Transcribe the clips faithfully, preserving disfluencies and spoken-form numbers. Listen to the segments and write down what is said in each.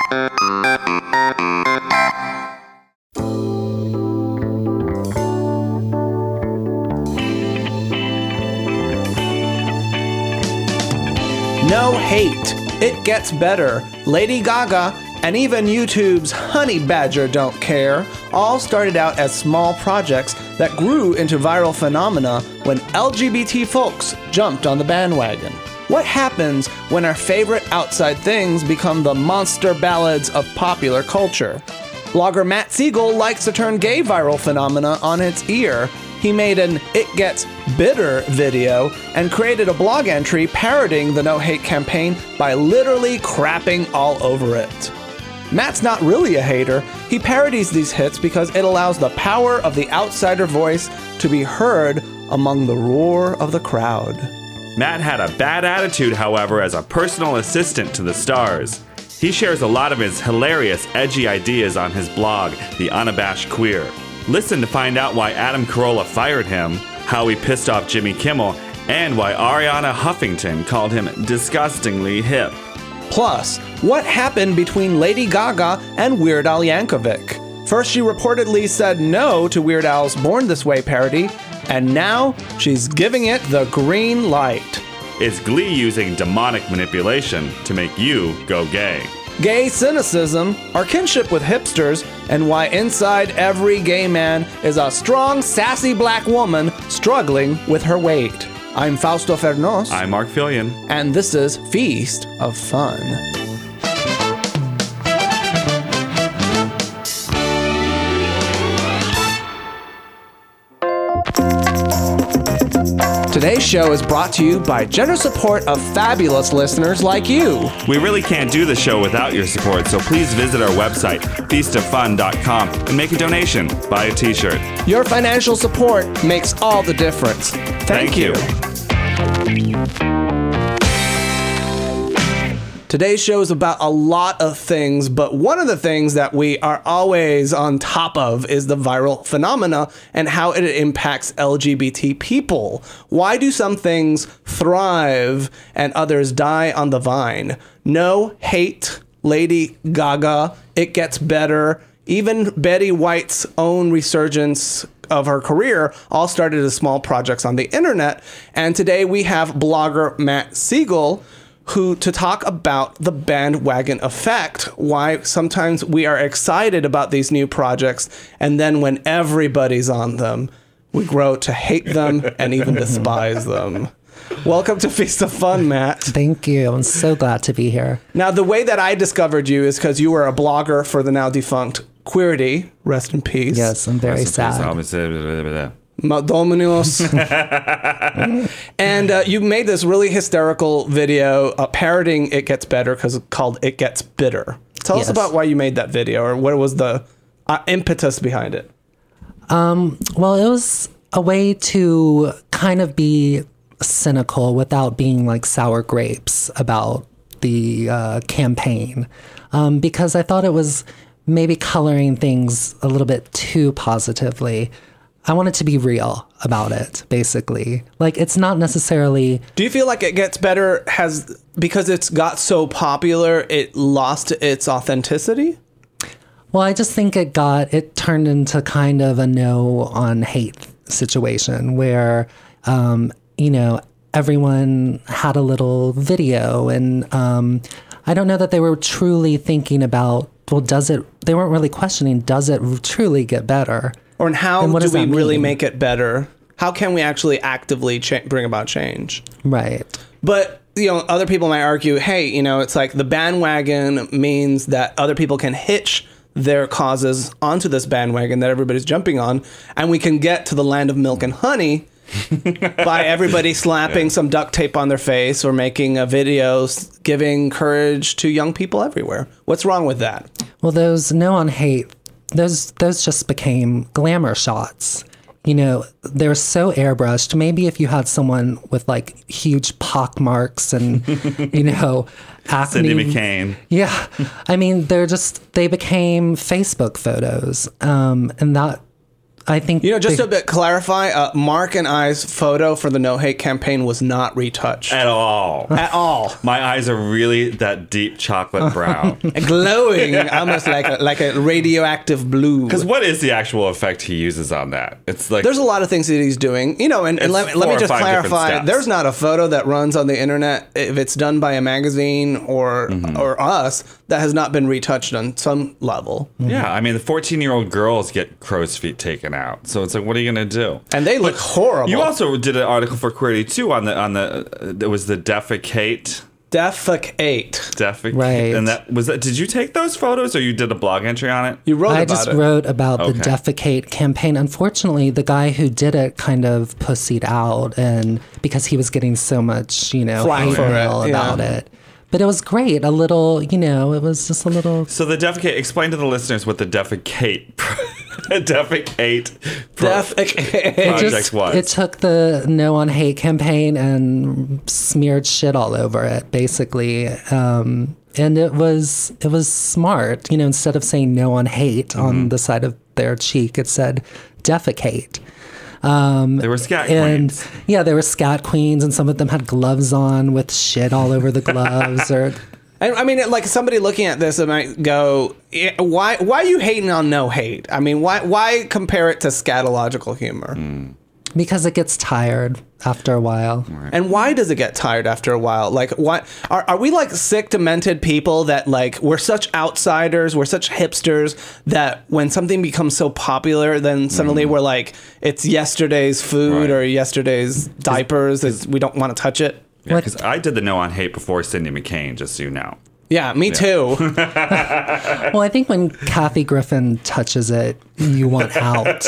No hate. It gets better. Lady Gaga and even YouTube's Honey Badger Don't Care all started out as small projects that grew into viral phenomena when L G B T folks jumped on the bandwagon. What happens when our favorite outside things become the monster ballads of popular culture? Blogger Matt Siegel likes to turn gay viral phenomena on its ear. He made an It Gets Bitter video and created a blog entry parodying the No Hate campaign by literally crapping all over it. Matt's not really a hater. He parodies these hits because it allows the power of the outsider voice to be heard among the roar of the crowd. Matt had a bad attitude, however, as a personal assistant to the stars. He shares a lot of his hilarious, edgy ideas on his blog, The Unabashed Queer. Listen to find out why Adam Carolla fired him, how he pissed off Jimmy Kimmel, and why Ariana Huffington called him disgustingly hip. Plus, what happened between Lady Gaga and Weird Al Yankovic? First, she reportedly said no to Weird Al's Born This Way parody, and now she's giving it the green light. Is Glee using demonic manipulation to make you go gay? Gay cynicism, our kinship with hipsters, and why inside every gay man is a strong, sassy black woman struggling with her weight. I'm Fausto Fernos. I'm Mark Fillion. And this is Feast of Fun. Today's show is brought to you by generous support of fabulous listeners like you. We really can't do the show without your support, so please visit our website, feast of fun dot com, and make a donation. Buy a t-shirt. Your financial support makes all the difference. Thank, Thank you. you. Today's show is about a lot of things, but one of the things that we are always on top of is the viral phenomena and how it impacts L G B T people. Why do some things thrive and others die on the vine? No hate, Lady Gaga, It Gets Better, even Betty White's own resurgence of her career all started as small projects on the internet. And today we have blogger Matt Siegel, who to talk about the bandwagon effect, why sometimes we are excited about these new projects, and then when everybody's on them, we grow to hate them and even despise them. Welcome to Feast of Fun, Matt. Thank you. I'm so glad to be here. Now, the way that I discovered you is because you were a blogger for the now defunct Queerty. Rest in peace. Yes, I'm very sad. Dominus. And uh, you made this really hysterical video uh, parodying It Gets Better because it's called It Gets Bitter. Tell yes. us about why you made that video, or what was the uh, impetus behind it? Um, well, it was a way to kind of be cynical without being like sour grapes about the uh, campaign, um, because I thought it was maybe coloring things a little bit too positively. I wanted to be real about it, basically. Like, it's not necessarily... Do you feel like It Gets Better has, because it's got so popular, it lost its authenticity? Well, I just think it got, it turned into kind of a no on hate situation where, um, you know, everyone had a little video, and um, I don't know that they were truly thinking about, well, does it, they weren't really questioning, does it truly get better? Or how and what do we really mean? make it better? How can we actually actively cha- bring about change? Right. But, you know, other people might argue, hey, you know, it's like the bandwagon means that other people can hitch their causes onto this bandwagon that everybody's jumping on, and we can get to the land of milk and honey by everybody slapping yeah. some duct tape on their face or making a video giving courage to young people everywhere. What's wrong with that? Well, those no on hate, those those just became glamour shots. You know, they're so airbrushed. Maybe if you had someone with like huge pock marks and, you know, acne. Cindy McCain. Yeah. I mean, they're just, they became Facebook photos. Um, and that, I think You know, just they- to a bit clarify, uh, Mark and I's photo for the No Hate campaign was not retouched At all. at all. My eyes are really that deep chocolate brown. Glowing, almost like a, like a radioactive blue. Because what is the actual effect he uses on that? It's like There's a lot of things that he's doing, you know, and, and It's let, me- let four me or just five different clarify. steps. There's not a photo that runs on the internet, if it's done by a magazine or Mm-hmm. or us, that has not been retouched on some level. yeah. I mean, the fourteen-year-old girls get crow's feet taken out, so it's like, what are you gonna do? And they look horrible. You also did an article for Query too on the on the it was the defecate Defecate. defecate Right. and that was that. Did you take those photos or you did a blog entry on it? You wrote I about just it. wrote about Okay. the Defecate campaign. Unfortunately, the guy who did it kind of pussied out, and because he was getting so much, you know, Flack hate for it, mail yeah. about it. But it was great. A little, you know, it was just a little. So the defecate. Explain to the listeners what the defecate defecate pro- Defecate. project Just, was. it took the No on Hate campaign and smeared shit all over it, basically. Um, and it was it was smart. You know, instead of saying No on Hate Mm-hmm. on the side of their cheek, it said Defecate. There were scat And queens. yeah, there were scat queens, and some of them had gloves on with shit all over the gloves. Or And I mean, like somebody looking at this, it might go, "Yeah, "Why? Why are you hating on No Hate? I mean, why? Why compare it to scatological humor? because it gets tired after a while. And why does it get tired after a while? Like, why are are we like sick, demented people that like we're such outsiders, we're such hipsters that when something becomes so popular, then suddenly we're like, it's yesterday's food Right. or yesterday's diapers. It's, we don't want to touch it. Yeah, What- because I did the No on Hate before Cindy McCain, just so you know. Yeah, me too. Well, I think when Kathy Griffin touches it, you want out.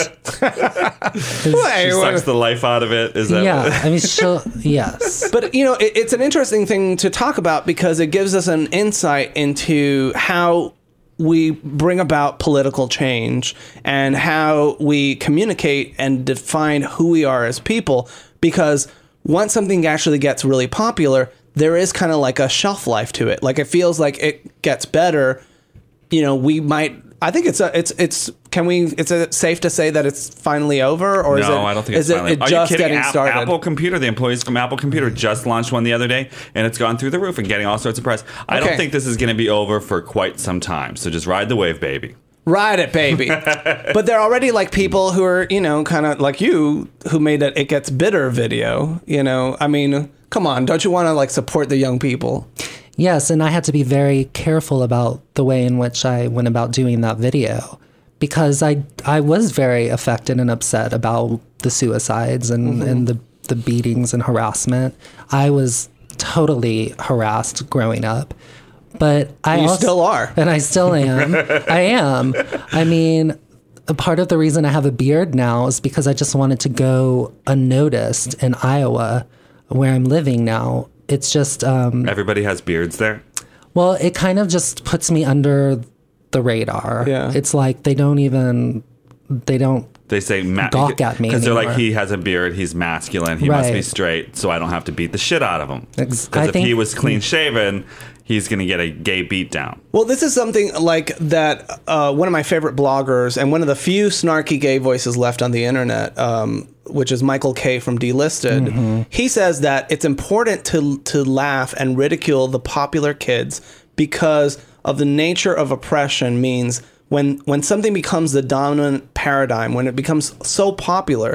She sucks the life out of it. Is that Yeah, I mean, she'll, yes. But you know, it, it's an interesting thing to talk about because it gives us an insight into how we bring about political change and how we communicate and define who we are as people. Because once something actually gets really popular, there is kind of like a shelf life to it. Like it feels like it gets better. You know, we might. I think it's a, it's it's. Can we? It's a, safe to say that it's finally over, or is it? No, I don't think it's is it, finally. it Are just you kidding? getting A- started? Apple Computer, the employees from Apple Computer just launched one the other day, and it's gone through the roof and getting all sorts of press. I Okay. don't think this is going to be over for quite some time. So just ride the wave, baby. Ride it, baby. But there are already like people who are, you know, kind of like you who made that It Gets Bitter video. You know, I mean, come on, don't you want to like support the young people? Yes, and I had to be very careful about the way in which I went about doing that video because I I was very affected and upset about the suicides and, Mm-hmm. and the, the beatings and harassment. I was totally harassed growing up. But I You also, still are. And I still am. I am. I mean, a part of the reason I have a beard now is because I just wanted to go unnoticed in Iowa, where I'm living now. It's just, um, Everybody has beards there. well, it kind of just puts me under the radar. Yeah. It's like they don't even, they don't, They say ma- Gawk at me because they're like, anymore. he has a beard, he's masculine, he must be Right. straight, so I don't have to beat the shit out of him. Ex- Because I if think- he was clean shaven, he's gonna get a gay beat down. Well, this is something like that. Uh, one of my favorite bloggers and one of the few snarky gay voices left on the internet, um, which is Michael K from Delisted. Mm-hmm. He says that it's important to to laugh and ridicule the popular kids because of the nature of oppression. Means when when something becomes the dominant paradigm, when it becomes so popular,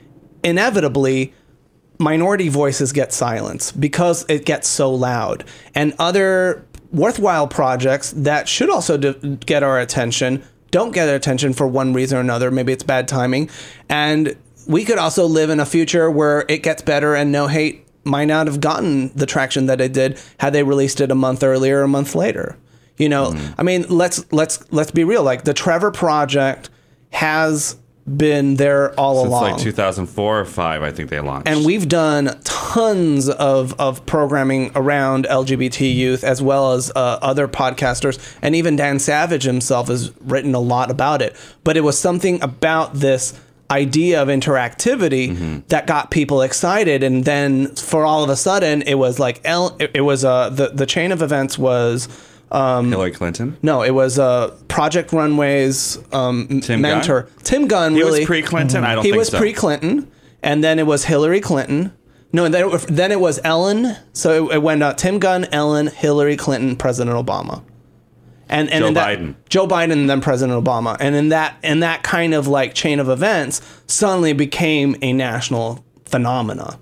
inevitably minority voices get silenced because it gets so loud. And other worthwhile projects that should also d- get our attention don't get our attention for one reason or another. Maybe it's bad timing. And we could also live in a future where it gets better and No Hate might not have gotten the traction that it did had they released it a month earlier or a month later. You know, I mean, let's let's let's be real. Like the Trevor Project has been there all Since along. like two thousand four or five, I think they launched. And we've done tons of, of programming around L G B T youth, as well as uh, other podcasters. And even Dan Savage himself has written a lot about it. But it was something about this idea of interactivity Mm-hmm. that got people excited. And then for all of a sudden, it was like, L, it, it was uh, the, the chain of events was Hillary Clinton. No, it was uh, Project Runway's um, Tim mentor. Gunn? Tim Gunn, He really. was pre-Clinton? I don't he think was so. pre-Clinton, and then it was Hillary Clinton. No, and then it, then it was Ellen. So it, it went uh, Tim Gunn, Ellen, Hillary Clinton, President Obama. And, and Joe in that, Biden. Joe Biden and then President Obama. And in that in that kind of like chain of events, suddenly became a national phenomena.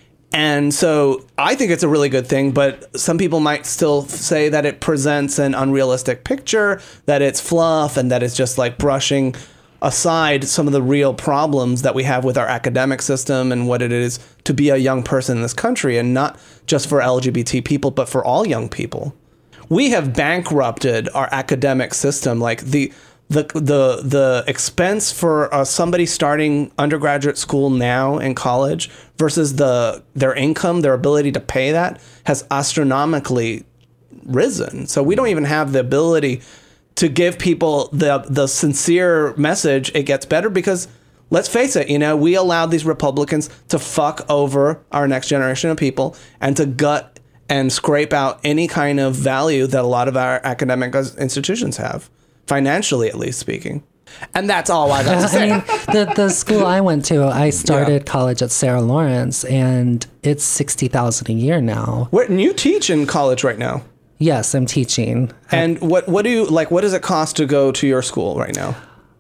And so I think it's a really good thing, but some people might still say that it presents an unrealistic picture, that it's fluff, and that it's just like brushing aside some of the real problems that we have with our academic system and what it is to be a young person in this country, and not just for L G B T people, but for all young people. We have bankrupted our academic system. Like the the the the expense for uh, somebody starting undergraduate school now in college versus the their income, their ability to pay that has astronomically risen. So we don't even have the ability to give people the the sincere message. It gets better because, let's face it, you know, we allowed these Republicans to fuck over our next generation of people and to gut and scrape out any kind of value that a lot of our academic institutions have, financially at least speaking. And that's all I got to I say. mean, the, the school I went to, I started Yeah. college at Sarah Lawrence, and it's sixty thousand a year now. What, and you teach in college right now. Yes, I'm teaching. And what what do you like? What does it cost to go to your school right now?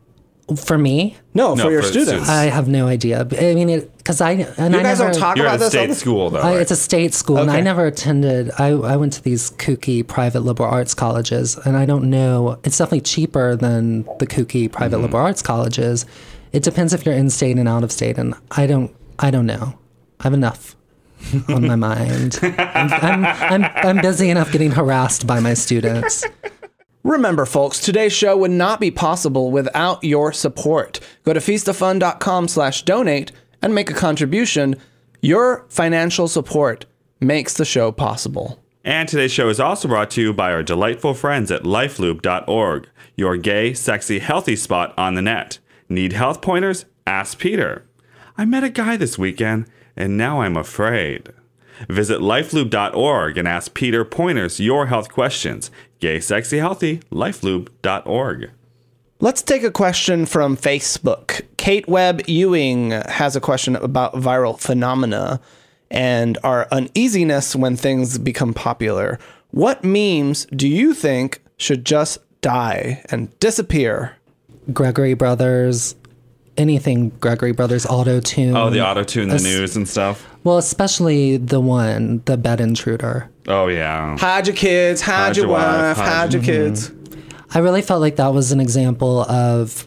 For me, No, No, for your for the students. students. I have no idea. I mean, it because I and You I guys never, don't talk You're about at a this. all state the- school, though, I, right? it's a state school, and I Okay. never attended. I, I went to these kooky private liberal arts colleges, and I don't know. It's definitely cheaper than the kooky private Mm-hmm. liberal arts colleges. It depends if you're in state and out of state, and I don't. I don't know. I have enough on my mind. I'm, I'm, I'm I'm busy enough getting harassed by my students. Remember, folks, today's show would not be possible without your support. Go to feastofun.com slash donate and make a contribution. Your financial support makes the show possible. And today's show is also brought to you by our delightful friends at lifeloop dot org, your gay, sexy, healthy spot on the net. Need health pointers? Ask Peter. I met a guy this weekend, and now I'm afraid. Visit lifeloop dot org and ask Peter Pointers your health questions. Gay, sexy, healthy, lifeloop dot org. Let's take a question from Facebook. Kate Webb Ewing has a question about viral phenomena and our uneasiness when things become popular. What memes do you think should just die and disappear? Gregory Brothers, anything Gregory Brothers auto tune. Oh, the auto tune, the Es- news and stuff. Well, especially the one, the bed intruder. Oh, yeah. Hide your kids, hide, Hide your your wife, wife, hide hide your your- kids. I really felt like that was an example of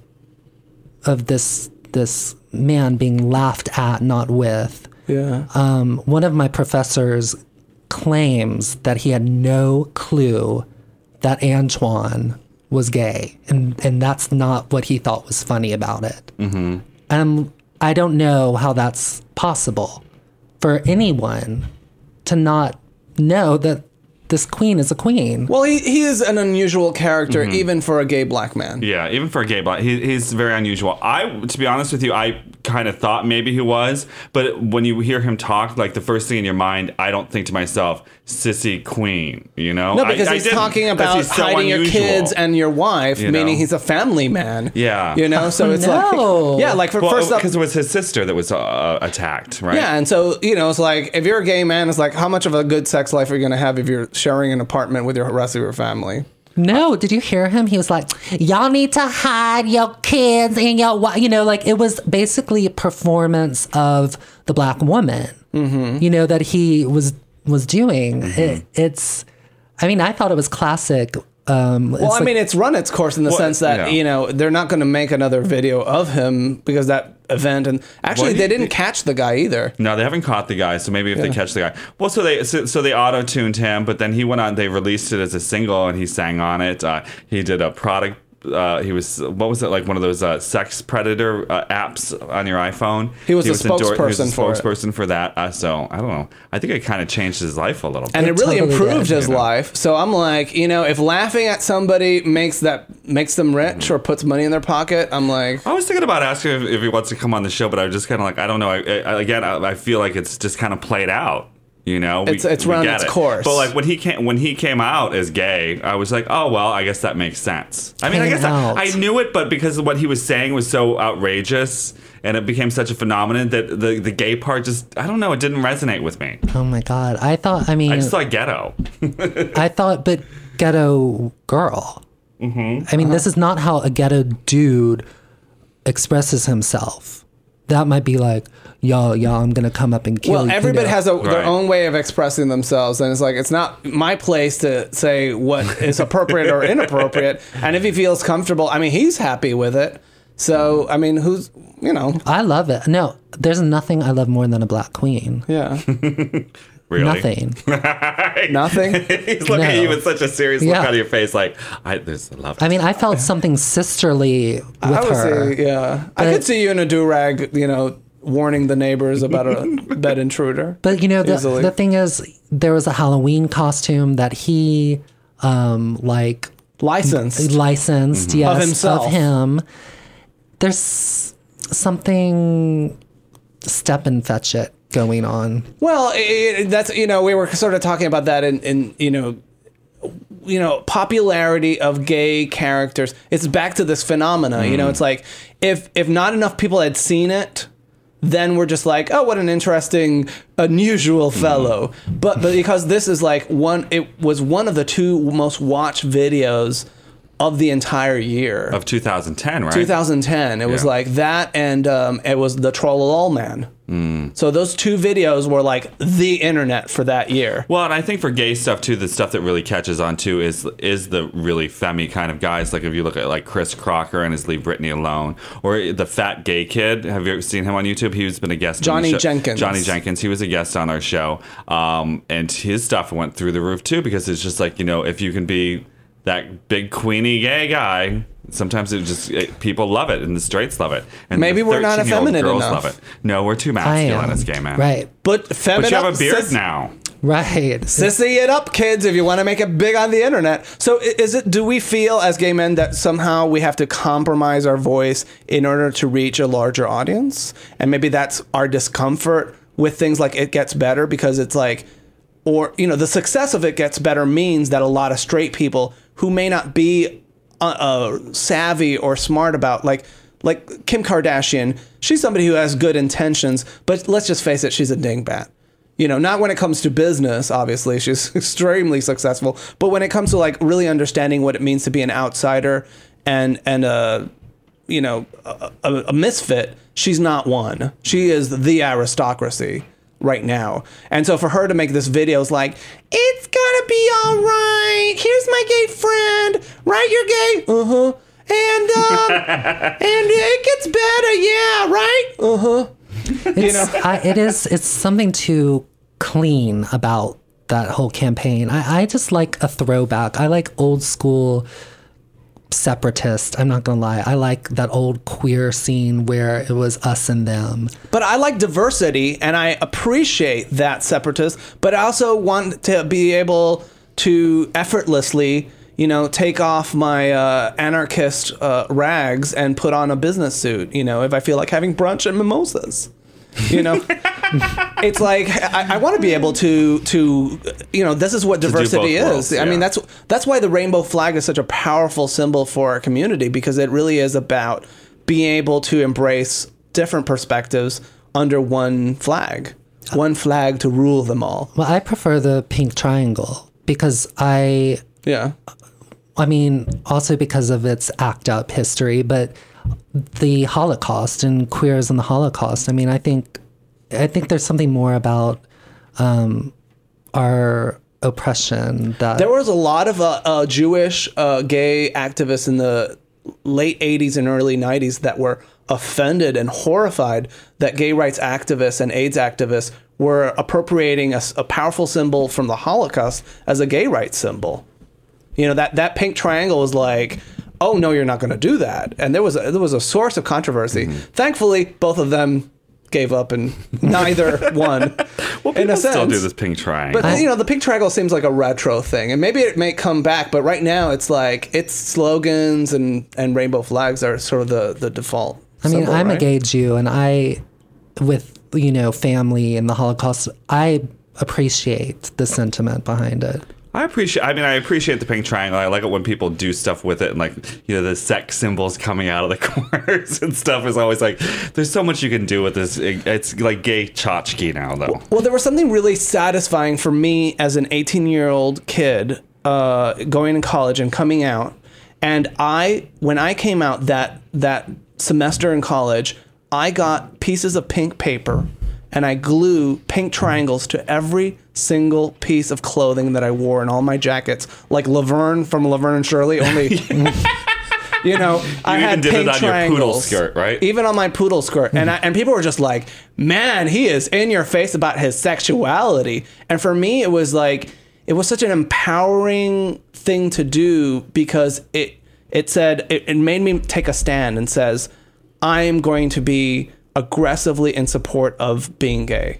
of this this man being laughed at, not with. Yeah. Um, one of my professors claims that he had no clue that Antoine was gay, and and that's not what he thought was funny about it. Mm-hmm. Um, I don't know how that's possible for anyone to not know that this queen is a queen. Well, he, he is an unusual character, even for a gay black man. Yeah, even for a gay black, he, he's very unusual. I, to be honest with you, I kind of thought maybe he was, but when you hear him talk, like the first thing in your mind, I don't think to myself, sissy queen, you know? No, because I, I he's didn't, talking 'cause about he's so hiding your unusual. kids and your wife, You meaning know? he's a family man. Yeah. You know, so it's No. like, yeah, like for Well, first up, because it was his sister that was uh, attacked, right? yeah, and so, you know, it's like, if you're a gay man, it's like, how much of a good sex life are you going to have if you're sharing an apartment with your rest of your family? No, did you hear him? He was like, y'all need to hide your kids and your wi-" you know, like it was basically a performance of the black woman, mm-hmm. you know, that he was was doing. Mm-hmm. It, it's, I mean, I thought it was classic. Um, Well, I mean, it's run its course in the Well, sense that, yeah. you know, they're not going to make another video of him because that event, and actually Well, he- they didn't catch the guy either. No, they haven't caught the guy, so maybe if they catch the guy. Well, so they so, so they auto-tuned him, but then he went on, they released it as a single, and he sang on it. Uh, he did a product, uh, he was, what was it, like one of those uh, sex predator uh, apps on your iPhone? He was the endor- he was spokesperson the for it. spokesperson for that. Uh, so, I don't know. I think it kind of changed his life a little bit. And it, It really totally improved did, his you know? life. So I'm like, you know, if laughing at somebody makes that makes them rich or puts money in their pocket, I'm like, I was thinking about asking if, if he wants to come on the show, but I was just kind of like, I don't know. I, I, again, I, I feel like it's just kind of played out. You know, It's- it's run get its it. course. But like when he came when he came out as gay, I was like, oh well, I guess that makes sense. I mean, I Came guess I, out. I knew it, but because what he was saying was so outrageous and it became such a phenomenon that the the gay part just I don't know, it didn't resonate with me. Oh my God. I thought, I mean, I just thought ghetto. I thought, but ghetto girl. Mm-hmm. I mean, this is not how a ghetto dude expresses himself. That might be like, yo, yo, I'm going to come up and kill Well, you. everybody you know? has a, Right. their own way of expressing themselves, and it's like it's not my place to say what is appropriate or inappropriate. And if he feels comfortable, I mean, he's happy with it. So, I mean, who's you know, I love it. No, there's nothing I love more than a black queen. yeah, Really? Nothing. nothing. He's looking at No. you with such a serious look Yeah. out of your face, like I there's I love it. I mean, I felt something sisterly with I would her. say, yeah, I could see you in a do rag, you know, warning the neighbors about a bed intruder. But you know, the, Easily. the thing is, there was a Halloween costume that he, um, like Licensed. licensed, yes, Of himself. of him. There's something step and fetch it going on. Well, it, that's you know we were sort of talking about that in, in you know you know popularity of gay characters. It's back to this phenomena. Mm. You know, it's like if if not enough people had seen it, then we're just like, oh, what an interesting, unusual fellow. Mm. But but because this is like one, it was one of the two most watched videos of the entire year. Of two thousand ten, right? two thousand ten. It was Yeah. like that, and um, it was the Trollolol Man. Mm. So those two videos were like the internet for that year. Well, and I think for gay stuff too, the stuff that really catches on too is is the really femmy kind of guys. Like if you look at like Chris Crocker and his Leave Britney Alone, or the fat gay kid. Have you ever seen him on YouTube? He's been a guest. on Johnny the show. Jenkins. Johnny Jenkins. He was a guest on our show, um, and his stuff went through the roof too because it's just like you know if you can be that big queenie gay guy. Sometimes it just it, people love it and the straights love it. And Maybe the we're not thirteen-year-old effeminate girls enough. love it. No, we're too I masculine am. as gay men. Right. But feminine. But you have a beard now. Right. Sissy it up, kids, if you want to make it big on the internet. So i- is it? Do we feel as gay men that somehow we have to compromise our voice in order to reach a larger audience? And maybe that's our discomfort with things like It Gets Better because it's like, or you know, the success of It Gets Better means that a lot of straight people who may not be uh, uh, savvy or smart about like. Like Kim Kardashian, she's somebody who has good intentions, but let's just face it, she's a dingbat. You know, not when it comes to business, obviously, she's extremely successful, but when it comes to like really understanding what it means to be an outsider and and a you know a, a, a misfit, she's not one. She is the aristocracy right now. And so for her to make this video is like, it's gonna be all right. Here's my gay friend, right? You're gay, uh huh. And um, and it gets better, yeah, right? Uh huh. It's, I, it is. It's something to clean about that whole campaign. I, I just like a throwback. I like old school separatist. I'm not gonna lie. I like that old queer scene where it was us and them. But I like diversity, and I appreciate that separatist. But I also want to be able to effortlessly, you know, take off my uh, anarchist uh, rags and put on a business suit. You know, if I feel like having brunch and mimosas. You know, it's like I, I want to be able to to you know this is what diversity both is. worlds, I mean yeah. that's that's why the rainbow flag is such a powerful symbol for our community because it really is about being able to embrace different perspectives under one flag, one flag to rule them all. Well, I prefer the pink triangle because I. Yeah. I mean, also because of its act up history, but the Holocaust and queers and the Holocaust. I mean, I think, I think there's something more about um, our oppression that There was a lot of uh, uh, Jewish uh, gay activists in the late eighties and early nineties that were offended and horrified that gay rights activists and AIDS activists were appropriating a, s- a powerful symbol from the Holocaust as a gay rights symbol. You know, that, that pink triangle was like, oh, no, you're not going to do that. And there was a, there was a source of controversy. Mm-hmm. Thankfully, both of them gave up and neither won. Well, in people a sense. still do this pink triangle. But you know, the pink triangle seems like a retro thing, and maybe it may come back. But right now, it's like its slogans and, and rainbow flags are sort of the, the default. I mean, symbol, I'm right? a gay Jew, and I, with you know, family and the Holocaust, I appreciate the sentiment behind it. I appreciate. I mean, I appreciate the pink triangle. I like it when people do stuff with it, and like, you know, the sex symbols coming out of the corners and stuff is always like. There's so much you can do with this. It, it's like gay tchotchke now, though. Well, there was something really satisfying for me as an eighteen-year-old kid uh, going to college and coming out, and I, when I came out that that semester in college, I got pieces of pink paper. And I glue pink triangles to every single piece of clothing that I wore in all my jackets, like Laverne from Laverne and Shirley. Only, you know, you I even had did pink it on triangles, your poodle skirt, right? Even on my poodle skirt, and I, and people were just like, "Man, he is in your face about his sexuality." And for me, it was like it was such an empowering thing to do because it it said it, it made me take a stand and says, "I am going to be aggressively in support of being gay,"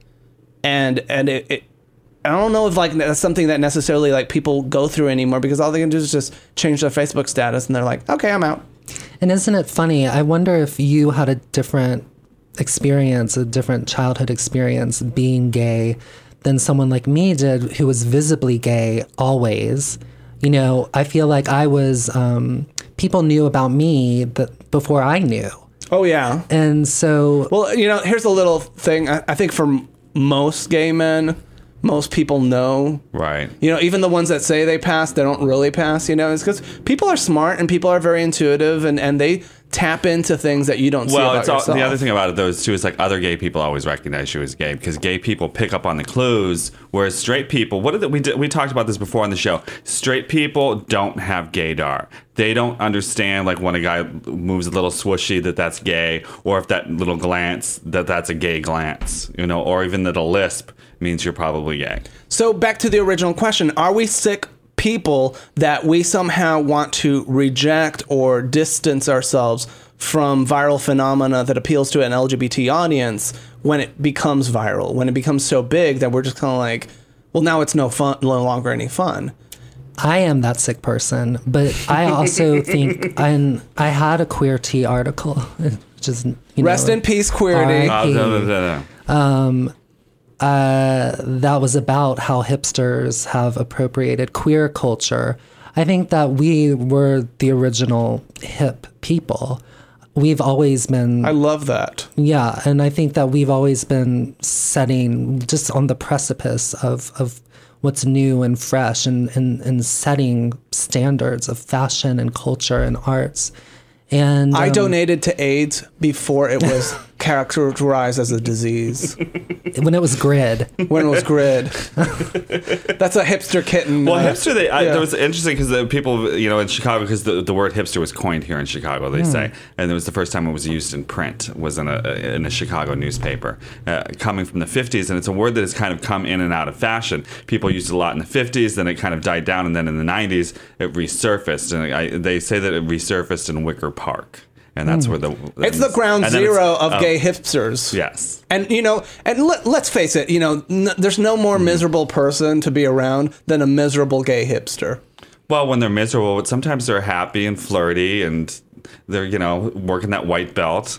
and and it, it I don't know if like that's something that necessarily like people go through anymore because all they can do is just change their Facebook status and they're like, okay, I'm out. And isn't it funny? I wonder if you had a different experience, a different childhood experience being gay than someone like me did, who was visibly gay always. You know, I feel like I was. Um, people knew about me that before I knew. Oh, yeah. And so... Well, you know, here's a little thing. I, I think for most gay men, most people know. Right. You know, even the ones that say they pass, they don't really pass, you know. It's because people are smart and people are very intuitive and, and they tap into things that you don't see well, about it's all, yourself. the other thing about it, though, is too, is like other gay people always recognize you as gay because gay people pick up on the clues, whereas straight people, what did we did, we talked about this before on the show. Straight people don't have gaydar. They don't understand like when a guy moves a little swooshy that that's gay, or if that little glance that that's a gay glance, you know, or even that a lisp means you're probably gay. So back to the original question: are we sick people that we somehow want to reject or distance ourselves from viral phenomena that appeals to an L G B T audience when it becomes viral, when it becomes so big that we're just kind of like, well, now it's no fun, no longer any fun. I am that sick person, but I also think and I had a Queer Tea article, which is, you know, rest in peace, Queerty. Uh, no, no, no, no. Um, uh, that was about how hipsters have appropriated queer culture. I think that we were the original hip people. We've always been... I love that. Yeah, and I think that we've always been setting, just on the precipice of, of what's new and fresh and, and, and setting standards of fashion and culture and arts. And I um, donated to AIDS before it was characterized as a disease. when it was grid. When it was grid. That's a hipster kitten. Well, uh, hipster, they, I, yeah. that was interesting because the people, you know, in Chicago, because the, the word hipster was coined here in Chicago, they Hmm. say, and it was the first time it was used in print, was in a in a Chicago newspaper, uh, coming from the fifties, and it's a word that has kind of come in and out of fashion. People used it a lot in the fifties, then it kind of died down, and then in the nineties, it resurfaced, and I, they say that it resurfaced in Wicker Park. And that's where the... It's the ground and then zero it's- of oh, gay hipsters. Yes. And, you know, and let, let's face it, you know, n- there's no more miserable person to be around than a miserable gay hipster. Well, when they're miserable, but sometimes they're happy and flirty, and they're, you know, working that white belt.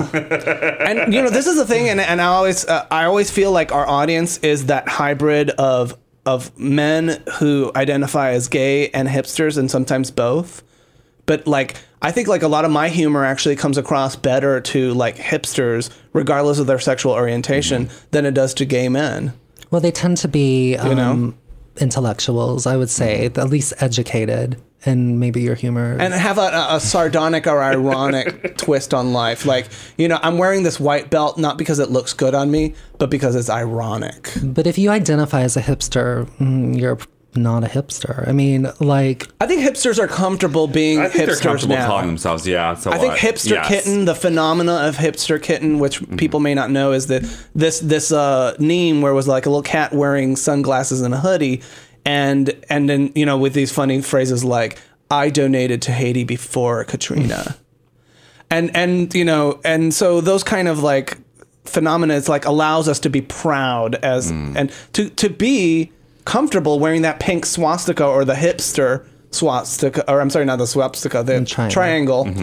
And, you know, this is the thing, and, and I always uh, I always feel like our audience is that hybrid of of men who identify as gay and hipsters, and sometimes both. But, like, I think, like, a lot of my humor actually comes across better to, like, hipsters, regardless of their sexual orientation, mm-hmm. than it does to gay men. Well, they tend to be um, You know? intellectuals, I would say, at least educated, and maybe your humor. And have a, a sardonic or ironic twist on life. Like, you know, I'm wearing this white belt not because it looks good on me, but because it's ironic. But if you identify as a hipster, mm, you're not a hipster. I mean, like... I think hipsters are comfortable being I think hipsters they're comfortable now. calling themselves, yeah. So I think what? hipster Yes. kitten, the phenomena of hipster kitten, which mm-hmm. people may not know, is that this this uh, meme where it was like a little cat wearing sunglasses and a hoodie, and and then, you know, with these funny phrases like, I donated to Haiti before Katrina. and and you know, and so those kind of like phenomena, it's like allows us to be proud as mm. and to to be comfortable wearing that pink swastika or the hipster swastika, or I'm sorry, not the swastika, the triangle. triangle. Mm-hmm.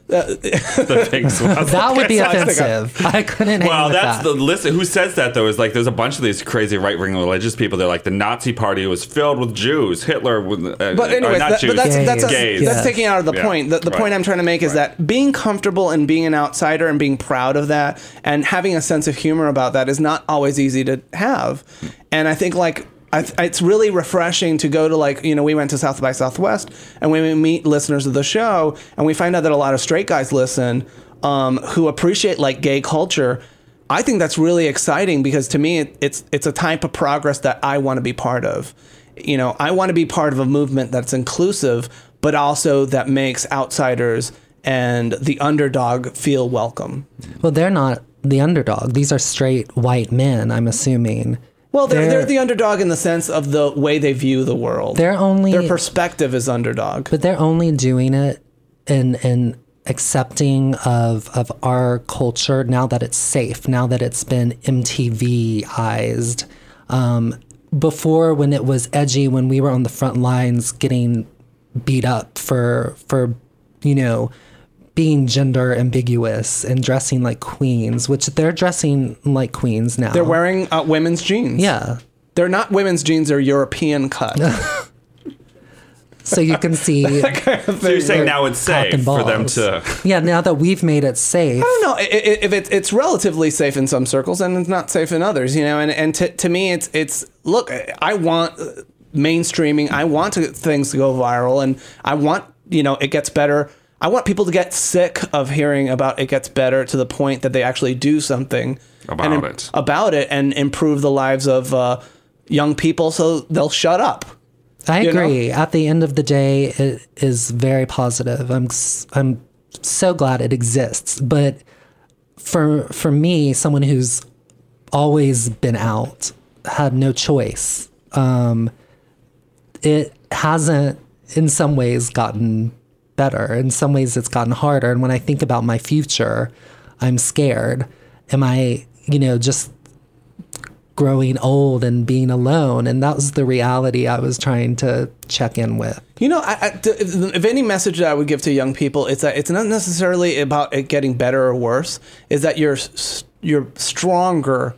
The pink swastika. That would be Swastika. offensive. I couldn't hang Well, with that's that. the list. Who says that though? Is like there's a bunch of these crazy right-wing religious people. They're like the Nazi Party was filled with Jews. Hitler, with, uh, But or anyways, not that, Jews, but that's Gays. that's, a, gays. that's Yeah. taking out of the Yeah. point. The, the Right. point I'm trying to make is Right. that being comfortable and being an outsider and being proud of that and having a sense of humor about that is not always easy to have. And I think like I, it's really refreshing to go to like, you know, we went to South by Southwest and we meet listeners of the show and we find out that a lot of straight guys listen um, who appreciate like gay culture. I think that's really exciting because to me, it, it's it's a type of progress that I want to be part of. You know, I want to be part of a movement that's inclusive, but also that makes outsiders and the underdog feel welcome. Well, they're not the underdog. These are straight white men, I'm assuming. Well, they're, they're They're- the underdog in the sense of the way they view the world. They're only- their perspective is underdog. But they're only doing it in in accepting of of our culture now that it's safe, now that it's been M T V-ized. Um, before, when it was edgy, when we were on the front lines getting beat up for for you know being gender ambiguous and dressing like queens, which they're dressing like queens now. They're wearing uh, women's jeans. yeah. They're not women's jeans, they're European cut. So you can see. So you're saying now it's cock safe and for them balls. to. Yeah, now that we've made it safe. I don't know I- I- if it's it's relatively safe in some circles and it's not safe in others, you know. And and to, to me, it's it's look. I want mainstreaming. I want to, things to go viral, and I want you know it gets better. I want people to get sick of hearing about it gets better to the point that they actually do something About and im- it. about it and improve the lives of uh, young people, so they'll shut up. I You know? agree. At the end of the day, it is very positive. I'm s- I'm so glad it exists. But for for me, someone who's always been out, had no choice. Um, it hasn't, in some ways, gotten better. In some ways, it's gotten harder. And when I think about my future, I'm scared. Am I, you know, just growing old and being alone? And that was the reality I was trying to check in with. You know, I, I, th- if any message that I would give to young people, it's that it's not necessarily about it getting better or worse. Is that you're s- you're stronger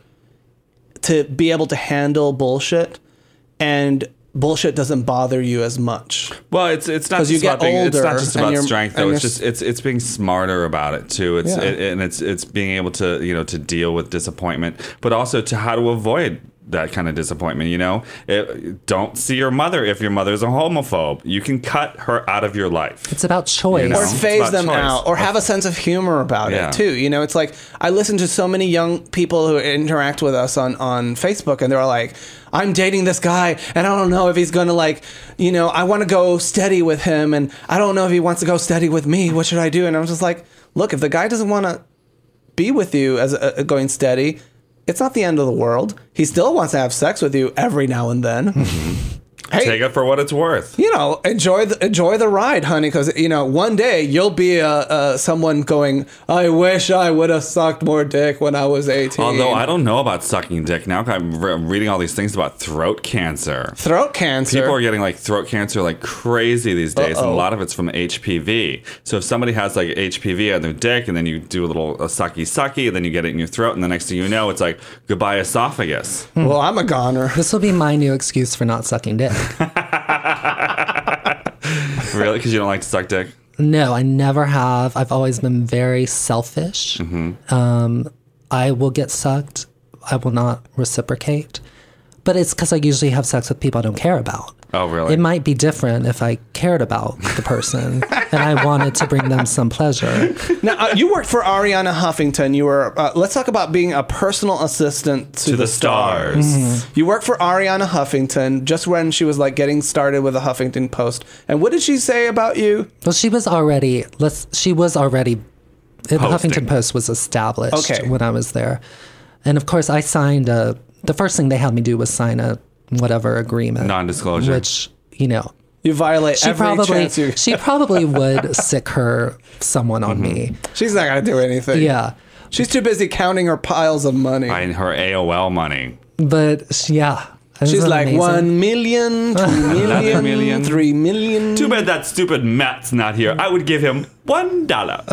to be able to handle bullshit, and bullshit doesn't bother you as much. Well, it's it's not 'Cause you just about get being, it's not older just and about you're- strength and though. It's you're- just it's it's being smarter about it too. It's Yeah. it, and it's it's being able to you know to deal with disappointment, but also to how to avoid that kind of disappointment. You know, it, don't see your mother if your mother's a homophobe. You can cut her out of your life. It's about choice. You know? Or It's phase about them choice. out, or have a sense of humor about Yeah. it too. You know, it's like I listen to so many young people who interact with us on on Facebook, and they're like, "I'm dating this guy, and I don't know if he's gonna like, you know, I want to go steady with him, and I don't know if he wants to go steady with me. What should I do?" And I was just like, "Look, if the guy doesn't want to be with you as a, a going steady, it's not the end of the world. He still wants to have sex with you every now and then." Hey, Take it for what it's worth. you know, enjoy the enjoy the ride, honey, because you know one day you'll be uh, uh, someone going, "I wish I would have sucked more dick when I was eighteen." Although I don't know about sucking dick now. 'Cause I'm re- reading all these things about throat cancer. throat cancer. People are getting like throat cancer like crazy these days, and a Uh-oh. lot of it's from H P V. So if somebody has like H P V on their dick, and then you do a little a sucky sucky, and then you get it in your throat, and the next thing you know, it's like goodbye esophagus. Well, I'm a goner. This will be my new excuse for not sucking dick. Really? Because you don't like to suck dick? No, I never have. I've always been very selfish. Mm-hmm. Um, I will get sucked. I will not reciprocate. But it's because I usually have sex with people I don't care about. Oh, really? It might be different if I cared about the person and I wanted to bring them some pleasure. Now, uh, you worked for Ariana Huffington. You were. Uh, let's talk about being a personal assistant to, To the stars. Mm-hmm. You worked for Ariana Huffington just when she was like getting started with the Huffington Post. And what did she say about you? Well, she was already. Let's. She was already. The Posting. Huffington Post was established Okay. when I was there, and of course, I signed a. The first thing they had me do was sign a whatever agreement, Non-disclosure. which you know. You violate She every probably chance you. she probably would sick her someone on me. She's not gonna do anything. Yeah. She's too busy counting her piles of money. Buying her A O L money. But sh- yeah, She's Isn't that like amazing? one million, two million, million. three million. Too bad that stupid Matt's not here. I would give him one dollar.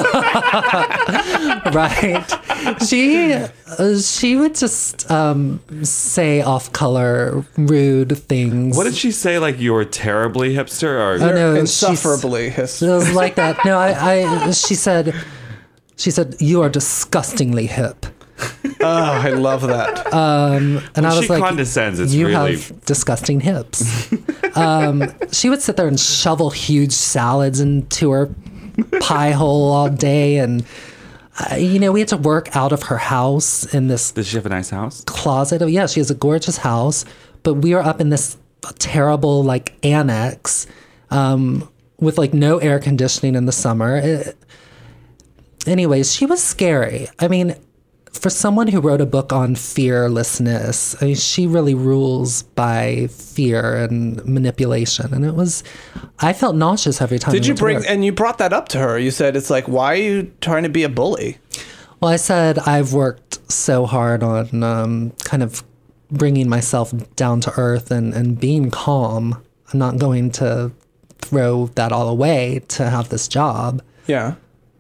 Right. She uh, she would just um, say off-color, rude things. What did she say? Like you were terribly hipster, or Oh, no, she's- Insufferably his. It was like that. No, I, I. She said, she said, you are disgustingly hip, Oh, I love that. and I When was she like, condescends, it's you really have disgusting hips. um, she would sit there and shovel huge salads into her pie hole all day, and uh, you know, we had to work out of her house in this Does she have a nice house? closet. Oh, yeah, she has a gorgeous house, but we were up in this terrible like annex um, with like no air conditioning in the summer. It, anyways, she was scary. I mean, for someone who wrote a book on fearlessness, I mean, she really rules by fear and manipulation. And it was, I felt nauseous every time. Did I you went to bring, work. and you brought that up to her. You said, it's like, why are you trying to be a bully? Well, I said I've worked so hard on um, kind of bringing myself down to earth and, and being calm. I'm not going to throw that all away to have this job. Yeah.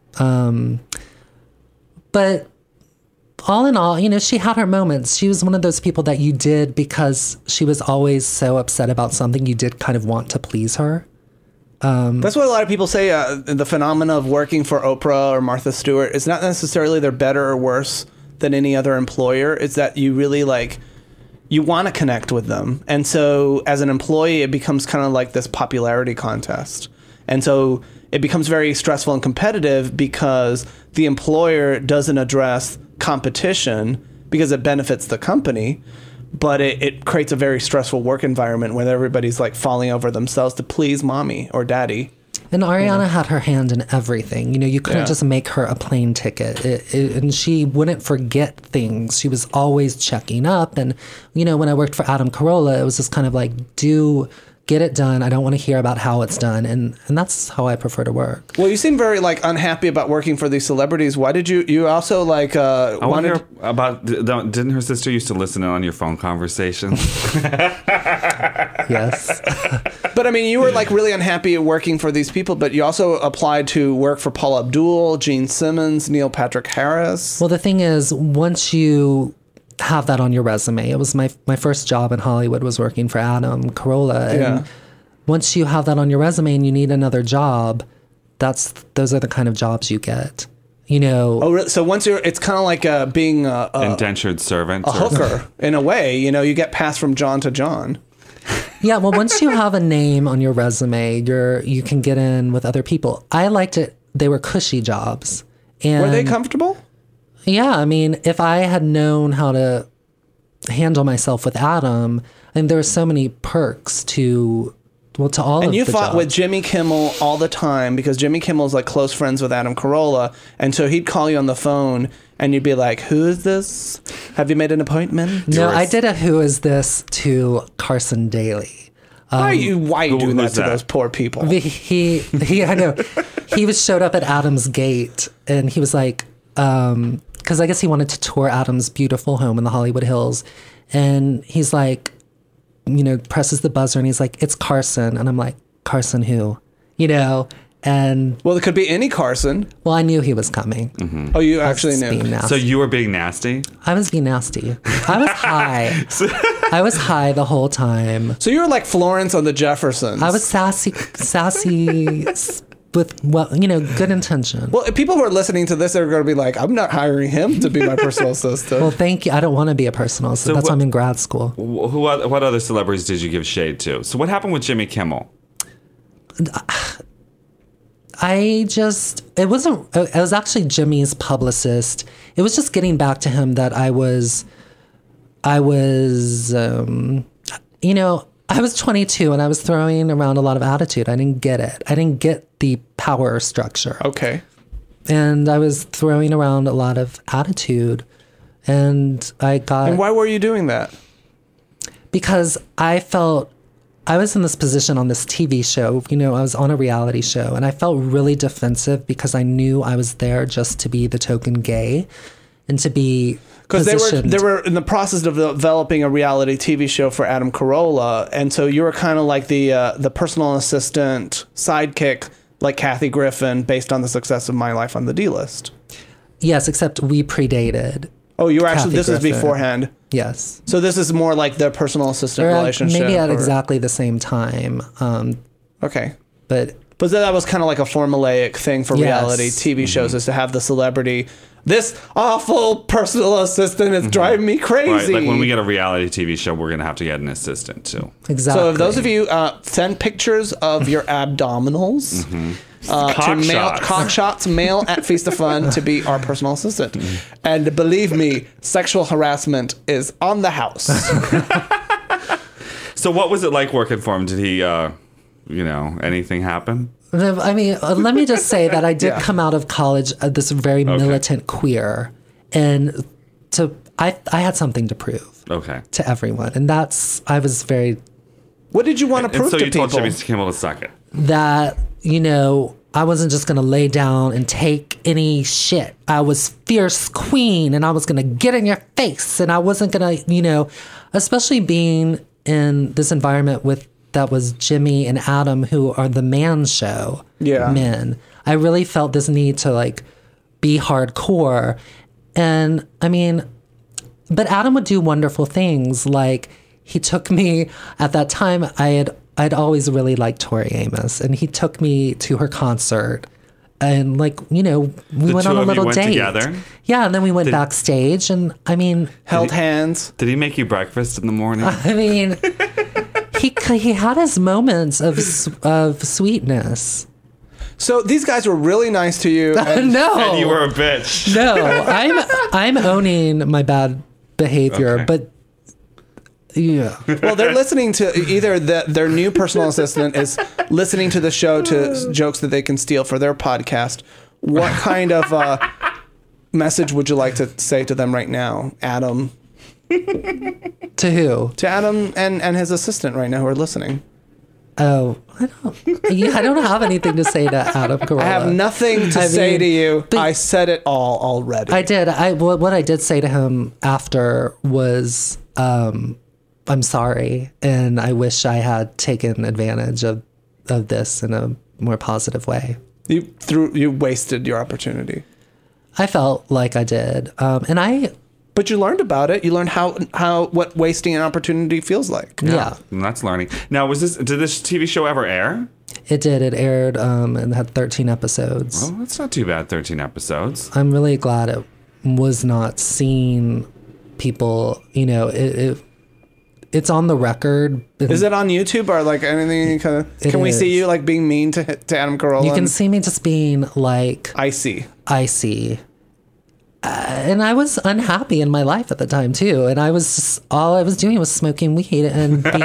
But all in all, you know, she had her moments. She was one of those people that you did because she was always so upset about something. You did kind of want to please her. That's what a lot of people say. Uh, the phenomena of working for Oprah or Martha Stewart, it's not necessarily they're better or worse than any other employer. It's that you really like, you want to connect with them. And so as an employee, it becomes kind of like this popularity contest. And so it becomes very stressful and competitive because the employer doesn't address competition because it benefits the company. But it, it creates a very stressful work environment where everybody's like falling over themselves to please mommy or daddy. And Ariana had her hand in everything. You know, you couldn't Yeah. just make her a plane ticket. It, it, and she wouldn't forget things. She was always checking up. And, you know, when I worked for Adam Carolla, it was just kind of like, do get it done. I don't want to hear about how it's done. And, and that's how I prefer to work. Well, you seem very like unhappy about working for these celebrities. Why did you? You also like uh, I wanted. wonder about. Didn't her sister used to listen in on your phone conversations? Yes. But I mean, you were like really unhappy at working for these people. But you also applied to work for Paul Abdul, Gene Simmons, Neil Patrick Harris. Well, the thing is, once you have that on your resume, it was my my first job in Hollywood was working for Adam Carolla. And Yeah. once you have that on your resume and you need another job, that's those are the kind of jobs you get. You know, Oh, really? So once you're, it's kind of like uh, being a, a, Indentured servant. a hooker in a way. You know, you get passed from John to John. yeah. Well, once you have a name on your resume, you're you can get in with other people. I liked it. They were cushy jobs. And Were they comfortable? Yeah, I mean, if I had known how to handle myself with Adam, I mean, there were so many perks to, well, to all And of you the fought jobs. with Jimmy Kimmel all the time because Jimmy Kimmel's like close friends with Adam Carolla. And so he'd call you on the phone and you'd be like, who is this? Have you made an appointment? No, were- I did a Who Is This to Carson Daly. why are you, why are you who- doing that who's to that? those poor people? He, he, he I know, he was showed up at Adam's gate and he was like, um, because I guess he wanted to tour Adam's beautiful home in the Hollywood Hills. And he's like, you know, presses the buzzer and he's like, it's Carson. And I'm like, Carson who? You know? And, Well, it could be any Carson. well, I knew he was coming. Oh, you I was actually just being knew. nasty. So you were being nasty. I was being nasty. I was high. I was high the whole time. So you were like Florence on the Jeffersons. I was sassy, sassy s- with, well, you know, good intention. Well, if people who are listening to this are going to be like, I'm not hiring him to be my personal assistant. Well, thank you. I don't want to be a personal assistant. That's why what- I'm in grad school. Wh- Who? oth- What other celebrities did you give shade to? So what happened with Jimmy Kimmel? I just, it wasn't, it was actually Jimmy's publicist. It was just getting back to him that I was, I was, um, you know, I was twenty-two and I was throwing around a lot of attitude. I didn't get it. I didn't get the power structure. Okay. And I was throwing around a lot of attitude. And I got, And why were you doing that? because I felt I was in this position on this T V show, you know, I was on a reality show and I felt really defensive because I knew I was there just to be the token gay and to be Because they were positioned. they were in the process of developing a reality T V show for Adam Carolla, and so you were kind of like the uh, the personal assistant sidekick, like Kathy Griffin, based on the success of My Life on the D-List. Yes, except we predated. Oh, you were actually Kathy this Griffin. is beforehand. Yes. So this is more like the personal assistant Or at- relationship. maybe at or- exactly the same time. Um, Okay. but But that was kind of like a formulaic thing for Yes. reality T V shows, is to have the celebrity. This awful personal assistant is driving me Right, crazy. like when we get a reality T V show, we're gonna have to get an assistant too. exactly. So if those of you uh, send pictures of your abdominals uh, Cock to mail shots. cock shots, mail at Feast of Fun to be our personal assistant. And believe me, sexual harassment is on the house. So what was it like working for him? Did he, uh, you know, anything happen? I mean, uh, let me just say that I did Yeah. come out of college uh, this very militant queer, and to I I had something to prove Okay. to everyone, and that's I was very What did you want to And prove so to you people? told Jimmy Kimmel to suck it. that you know I wasn't just gonna lay down and take any shit. I was fierce queen, and I was gonna get in your face, and I wasn't gonna you know, especially being in this environment with. That was Jimmy and Adam, who are the man show Yeah. men. I really felt this need to like be hardcore. And I mean, but Adam would do wonderful things. Like he took me at that time, I had, I'd always really liked Tori Amos, and he took me to her concert. And like, you know, we The went two on a of you little went date. together? Yeah. And then we went backstage, and I mean, Held hands. Did he make you breakfast in the morning? I mean, he he had his moments of s- of sweetness. So these guys were really nice to you. and- no, and you were a bitch. no, I'm I'm owning my bad behavior, Okay. but yeah, Well, they're listening to either the, their new personal assistant is listening to the show to jokes that they can steal for their podcast. What kind of uh, message would you like to say to them right now, Adam? to who? To Adam and, and his assistant right now who are listening. Oh, I don't. Yeah, I don't have anything to say to Adam Carolla. I have nothing to I say mean, to you. but- I said it all already. I did. I what what I did say to him after was, um, "I'm sorry, and I wish I had taken advantage of of this in a more positive way." you threw. You wasted your opportunity. I felt like I did, um, and I But you learned about it. You learned how how what wasting an opportunity feels like. yeah. And that's learning. Now, was this? Did this T V show ever air? It did. It aired um, and had thirteen episodes. Oh, that's not too bad. Thirteen episodes. I'm really glad it was not seen. People, you know, it, it it's on the record. Is it on YouTube or like anything? Kind of, It can we see is. you like being mean to to Adam Carolla? You can and see me just being like icy. icy. Uh, and I was unhappy in my life at the time too. And I was just, all I was doing was smoking weed and being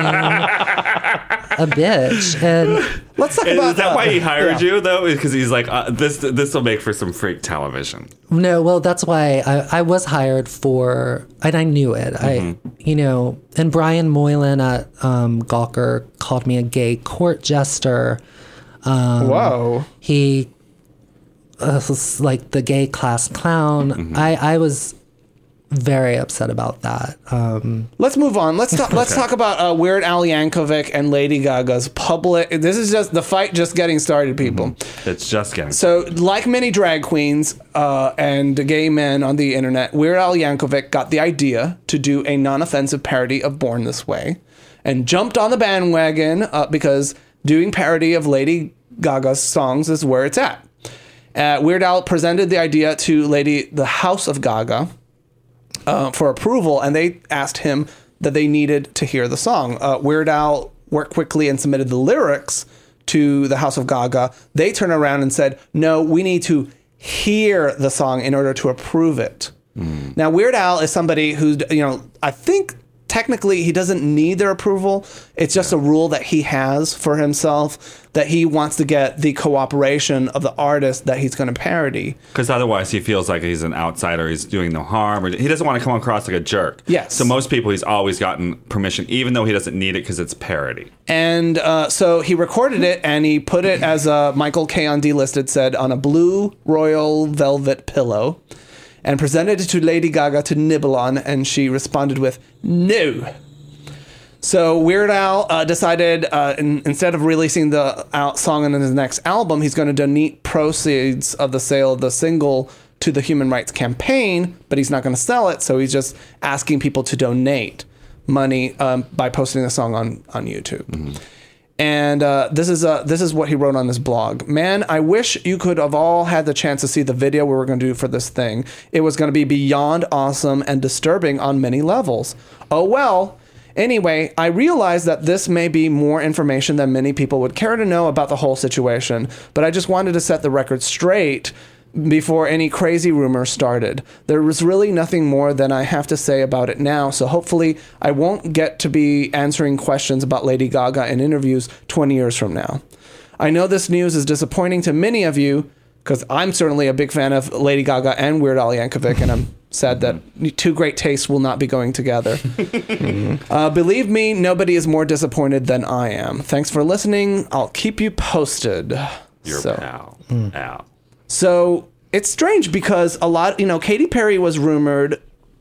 a bitch. And Let's talk Is about that uh, why he hired yeah. you though? Because he's like, uh, this this will make for some freak television. no, well, that's why I, I was hired for, and I knew it. I, you know, and Brian Moylan at um, Gawker called me a gay court jester. Whoa. He uh, was like the gay class clown. I, I was very upset about that. Um, Let's move on. Let's talk. Let's Okay. talk about uh, Weird Al Yankovic and Lady Gaga's public. This is just the fight just getting started, people. It's just getting. So, like many drag queens uh, and gay men on the internet, Weird Al Yankovic got the idea to do a non-offensive parody of Born This Way, and jumped on the bandwagon uh, because doing parody of Lady Gaga's songs is where it's at. Uh, Weird Al presented the idea to Lady the House of Gaga uh, for approval, and they asked him that they needed to hear the song. Uh, Weird Al worked quickly and submitted the lyrics to the House of Gaga. They turned around and said, no, we need to hear the song in order to approve it. Mm. Now, Weird Al is somebody who's, you know, I think technically he doesn't need their approval. It's just a rule that he has for himself, that he wants to get the cooperation of the artist that he's going to parody. Because otherwise he feels like he's an outsider, he's doing no harm, or he doesn't want to come across like a jerk. Yes. So most people he's always gotten permission, even though he doesn't need it because it's parody. And uh, so he recorded it and he put it, as uh, Michael K. on D-Listed said, on a blue royal velvet pillow. and presented it to Lady Gaga to nibble on, and she responded with no. So Weird Al uh, decided uh, in, instead of releasing the out song in his next album, he's going to donate proceeds of the sale of the single to the Human Rights Campaign, but he's not going to sell it, so he's just asking people to donate money um, by posting the song on, on YouTube. Mm-hmm. And uh, this is uh, this is what he wrote on his blog. Man, I wish you could have all had the chance to see the video we were going to do for this thing. It was going to be beyond awesome and disturbing on many levels. Oh well. Anyway, I realize that this may be more information than many people would care to know about the whole situation, but I just wanted to set the record straight before any crazy rumors started. There was really nothing more than I have to say about it now, so hopefully I won't get to be answering questions about Lady Gaga in interviews twenty years from now. I know this news is disappointing to many of you, because I'm certainly a big fan of Lady Gaga and Weird Al Yankovic, and I'm sad that two great tastes will not be going together. mm-hmm. uh, believe me, nobody is more disappointed than I am. Thanks for listening. I'll keep you posted. Your so. pal. Mm. Al. So it's strange because a lot, you know, Katy Perry was rumored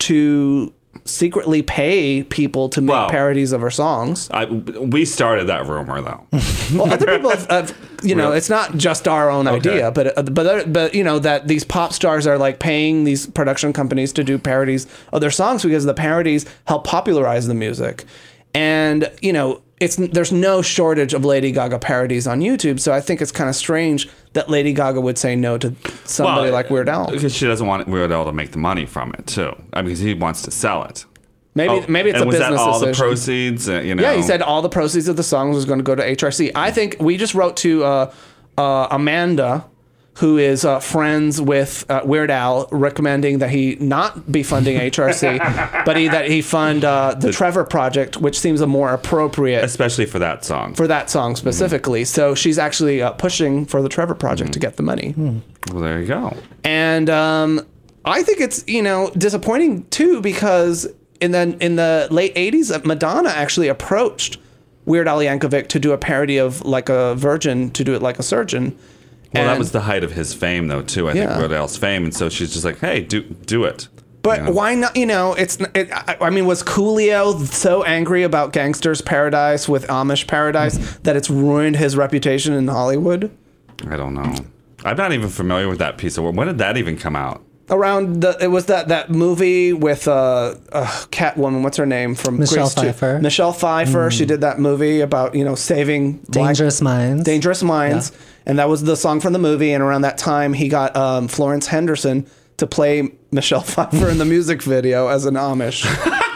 to secretly pay people to make well, parodies of her songs. I, we started that rumor, though. Well, other people have, have you know, really? It's not just our own okay. idea, but but but you know that these pop stars are like paying these production companies to do parodies of their songs because the parodies help popularize the music, and you know. It's there's no shortage of Lady Gaga parodies on YouTube, so I think it's kind of strange that Lady Gaga would say no to somebody well, like Weird Al. Because she doesn't want Weird Al to make the money from it, too. I mean, because he wants to sell it. Maybe oh, maybe it's and a was business that all decision. The proceeds? Uh, you know? Yeah, he said all the proceeds of the songs was going to go to H R C. I think we just wrote to uh, uh, Amanda, who is uh, friends with uh, Weird Al, recommending that he not be funding H R C, but he, that he fund uh, the, the Trevor Project, which seems a more appropriate... Especially for that song. For that song specifically. Mm-hmm. So she's actually uh, pushing for the Trevor Project mm-hmm. to get the money. Mm. Well, there you go. And um, I think it's, you know, disappointing, too, because in the, in the late eighties, Madonna actually approached Weird Al Yankovic to do a parody of Like a Virgin, to do it like a surgeon. Well, and, that was the height of his fame, though, too. I yeah. think Weird Al's fame, and so she's just like, "Hey, do do it." But you know? why not? You know, it's. It, I, I mean, was Coolio so angry about Gangster's Paradise with Amish Paradise that it's ruined his reputation in Hollywood? I don't know. I'm not even familiar with that piece of work. When did that even come out? Around the, it was that, that movie with uh, uh, Catwoman. What's her name from Michelle Grease Pfeiffer. Two. Michelle Pfeiffer. Mm. She did that movie about you know saving Dangerous black, Minds. Dangerous Minds, yeah. And that was the song from the movie. And around that time, he got um, Florence Henderson to play Michelle Pfeiffer in the music video as an Amish.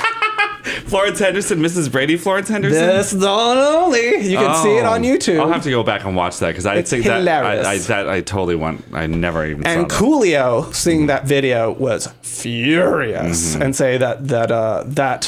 Florence Henderson, Missus Brady Florence Henderson? This the one only. You can oh, see it on YouTube. I'll have to go back and watch that because I it's think hilarious. that I, I, that I totally want. I never even and saw Coolio that. seeing mm-hmm. that video was furious mm-hmm. and say that that uh, that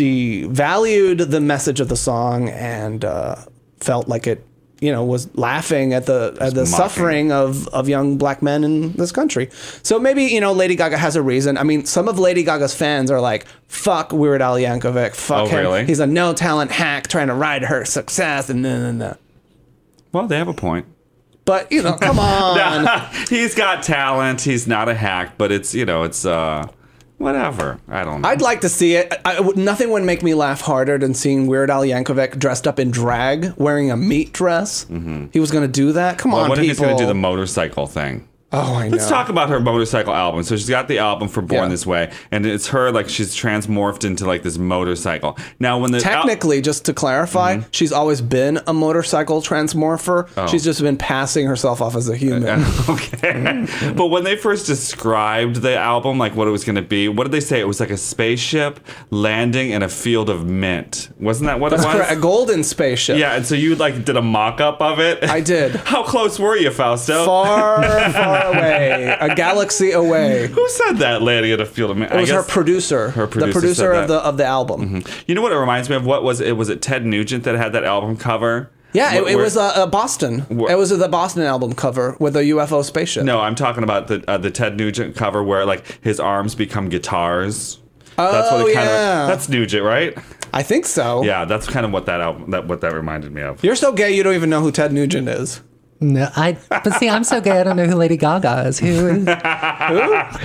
devalued the message of the song and uh, felt like it. You know, was laughing at the at the mocking. suffering of, of young black men in this country. So maybe, you know, Lady Gaga has a reason. I mean, some of Lady Gaga's fans are like, fuck Weird Al Yankovic. Fuck oh, him. Really? He's a no-talent hack trying to ride her success and no, no, no. Well, they have a point. But, you know, come on. No, he's got talent. He's not a hack, but it's, you know, it's... uh Whatever. I don't know. I'd like to see it. I, nothing would make me laugh harder than seeing Weird Al Yankovic dressed up in drag, wearing a meat dress. Mm-hmm. He was going to do that? Come well, on, what people. What if he's going to do the motorcycle thing? Oh, I know. Let's talk about her motorcycle album. So she's got the album for Born yeah. This Way, and it's her, like, she's transmorphed into, like, this motorcycle. Now, when the... Technically, al- just to clarify, mm-hmm. she's always been a motorcycle transmorpher. Oh. She's just been passing herself off as a human. Uh, okay. Mm-hmm. But when they first described the album, like, what it was going to be, what did they say? It was like a spaceship landing in a field of mint. Wasn't that what That's it was? Correct. A golden spaceship. Yeah, and so you, like, did a mock-up of it? I did. How close were you, Fausto? Far, far away. A galaxy away. Who said that, landing in a field of mint? It was her producer. Her producer. The producer of the of the album. Mm-hmm. You know what it reminds me of? What was it? Was it Ted Nugent that had that album cover? Yeah, Where, it, it was uh, uh, Boston. Where, it was the Boston album cover with a U F O spaceship. No, I'm talking about the uh, the Ted Nugent cover where like his arms become guitars. Oh, that's what it kind yeah. of, that's Nugent, right? I think so. Yeah, that's kind of what that album that what that reminded me of. You're so gay you don't even know who Ted Nugent is. No, I. But see, I'm so gay. I don't know who Lady Gaga is. Who? Is, who?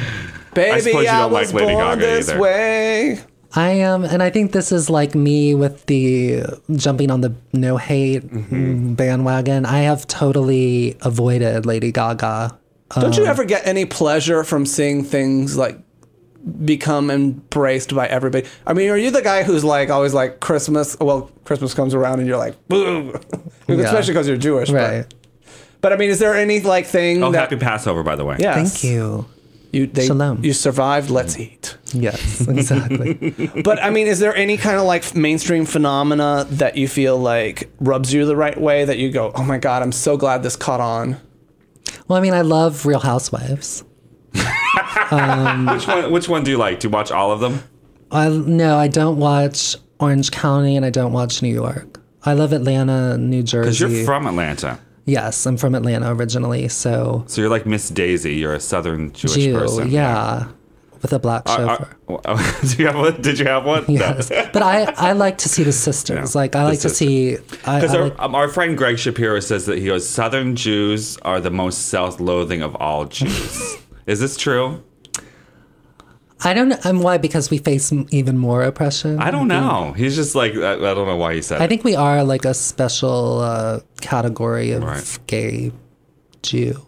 Baby, I, suppose you don't was like Lady born Gaga this either. way. I am, and I think this is like me with the jumping on the no hate Mm-hmm. bandwagon. I have totally avoided Lady Gaga. Don't you ever get any pleasure from seeing things like become embraced by everybody? I mean, are you the guy who's like always like Christmas? Well, Christmas comes around and you're like, boo, especially because you're Jewish, Right. But, but I mean, is there any like thing? Oh, that, happy Passover, by the way. yes. Thank you. You they, Shalom. You survived. Let's eat. Yes, exactly. But I mean, is there any kind of like mainstream phenomena that you feel like rubs you the right way? That you go, oh my god, I'm so glad this caught on. Well, I mean, I love Real Housewives. Which one? Which one do you like? Do you watch all of them? I no, I don't watch Orange County, and I don't watch New York. I love Atlanta, New Jersey. Because you're from Atlanta, Yes, I'm from Atlanta originally, so so you're like Miss Daisy. You're a Southern Jewish Jew, person. yeah, with a black Are- chauffeur. are- do you have one? Did you have one? Yes, but I, I like to see the sisters. Yeah, Like I the like to see. I, Because I our, like, um, our friend Greg Shapiro says that he goes, Southern Jews are the most self-loathing of all Jews. Is this true? I don't know. I'm why because we face m- even more oppression. I don't know. He's just like, I, I don't know why he said I it. think we are like a special uh, category of Right. gay Jew.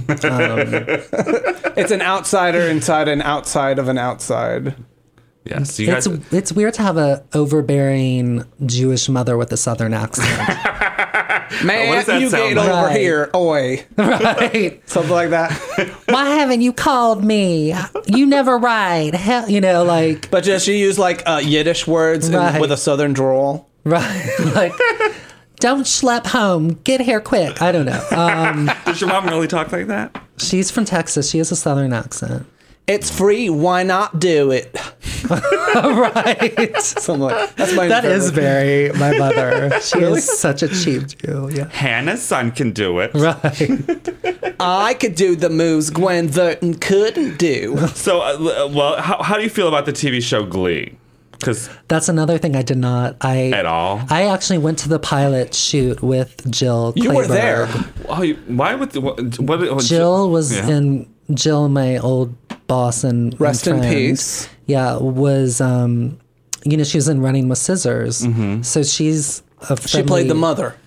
It's an outsider inside an outside of an outside. Yes. You guys, It's it's weird to have a overbearing Jewish mother with a Southern accent, Man, What does that you sound get like? over Right. here, oi. right? Something like that. Why haven't you called me? You never write. Hell, you know, like But does she use like uh, Yiddish words in- Right. with a southern drawl? right, like don't schlep home. Get here quick. I don't know. Um, does your mom really talk like that? she's from Texas. She has a Southern accent. It's free. Why not do it? Right. Something like that's my. That favorite. is very my mother. She is such a cheap Jew. Yeah. Hannah's son can do it. Right. I could do the moves Gwen Verdon couldn't do. So, uh, well, how, how do you feel about the T V show Glee? Because That's another thing I did not. I at all? I actually went to the pilot shoot with Jill. You were there. Clayburgh. Oh, you- why would the, what, what? Jill was Yeah. in Jill, my old boss and and Rest in friend, peace. Yeah, was um, you know, she was in Running with Scissors, Mm-hmm. so she's a She played the friendly- mother.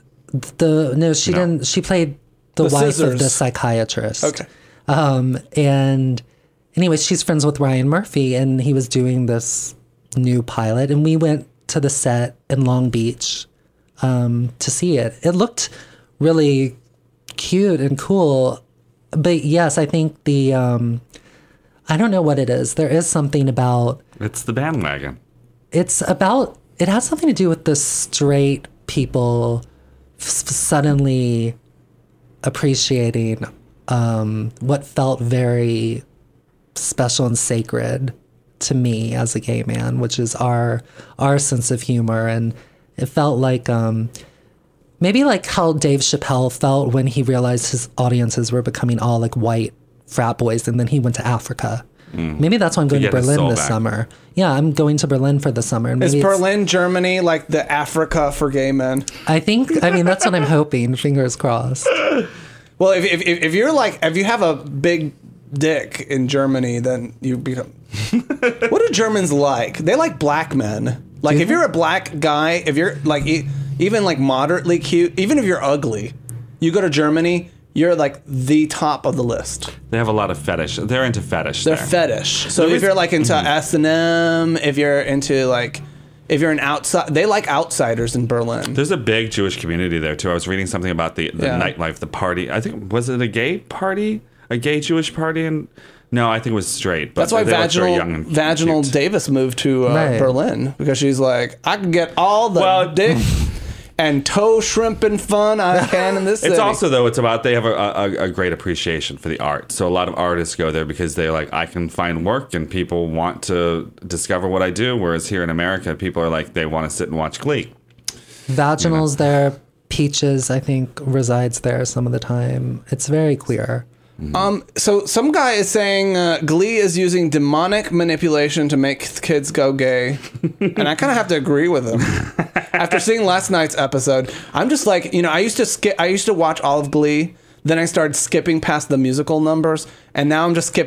The no, she No. didn't. She played the, The wife of Scissors. the psychiatrist. Okay. Um, and anyway, she's friends with Ryan Murphy, and he was doing this new pilot, and we went to the set in Long Beach um, to see it. It looked really cute and cool, but yes, I think the um, I don't know what it is. There is something about It's the bandwagon. it's about it has something to do with the straight people f- suddenly appreciating um, what felt very special and sacred to me as a gay man, which is our our sense of humor. And it felt like um, maybe like how Dave Chappelle felt when he realized his audiences were becoming all like white frat boys, and then he went to Africa. Maybe that's why I'm going to, get his Berlin soul this back. summer. Yeah, I'm going to Berlin for the summer. And Is maybe it's- Berlin, Germany, like the Africa for gay men? I think. I mean, that's what I'm hoping. Fingers crossed. Well, if if if you're like if you have a big dick in Germany, then you become. What do Germans like? They like black men. Like if you're a black guy, if you're like e- even like moderately cute, even if you're ugly, you go to Germany, you're like the top of the list. They have a lot of fetish. They're into fetish. They're there. fetish. So There if is- you're like into S and M, if you're into like, if you're an outside, they like outsiders in Berlin. There's a big Jewish community there too. I was reading something about the, the Yeah. nightlife, the party. I think was it a gay party, a gay Jewish party, and no, I think it was straight. But That's why they looked very Vaginal young and Vaginal cute. Davis moved to uh, Right. Berlin because she's like, I can get all the Well- dick and toe shrimping fun I can in this city. It's also though it's about they have a, a, a great appreciation for the art. So a lot of artists go there because they're like, I can find work and people want to discover what I do. Whereas here in America, people are like they want to sit and watch Glee. Vaginals there. Peaches, I think, resides there some of the time. It's very queer. Um, so some guy is saying uh, Glee is using demonic manipulation to make kids go gay, and I kind of have to agree with him. After seeing last night's episode, I'm just like, you know, I used to skip, I used to watch all of Glee, then I started skipping past the musical numbers, and now I'm just skipping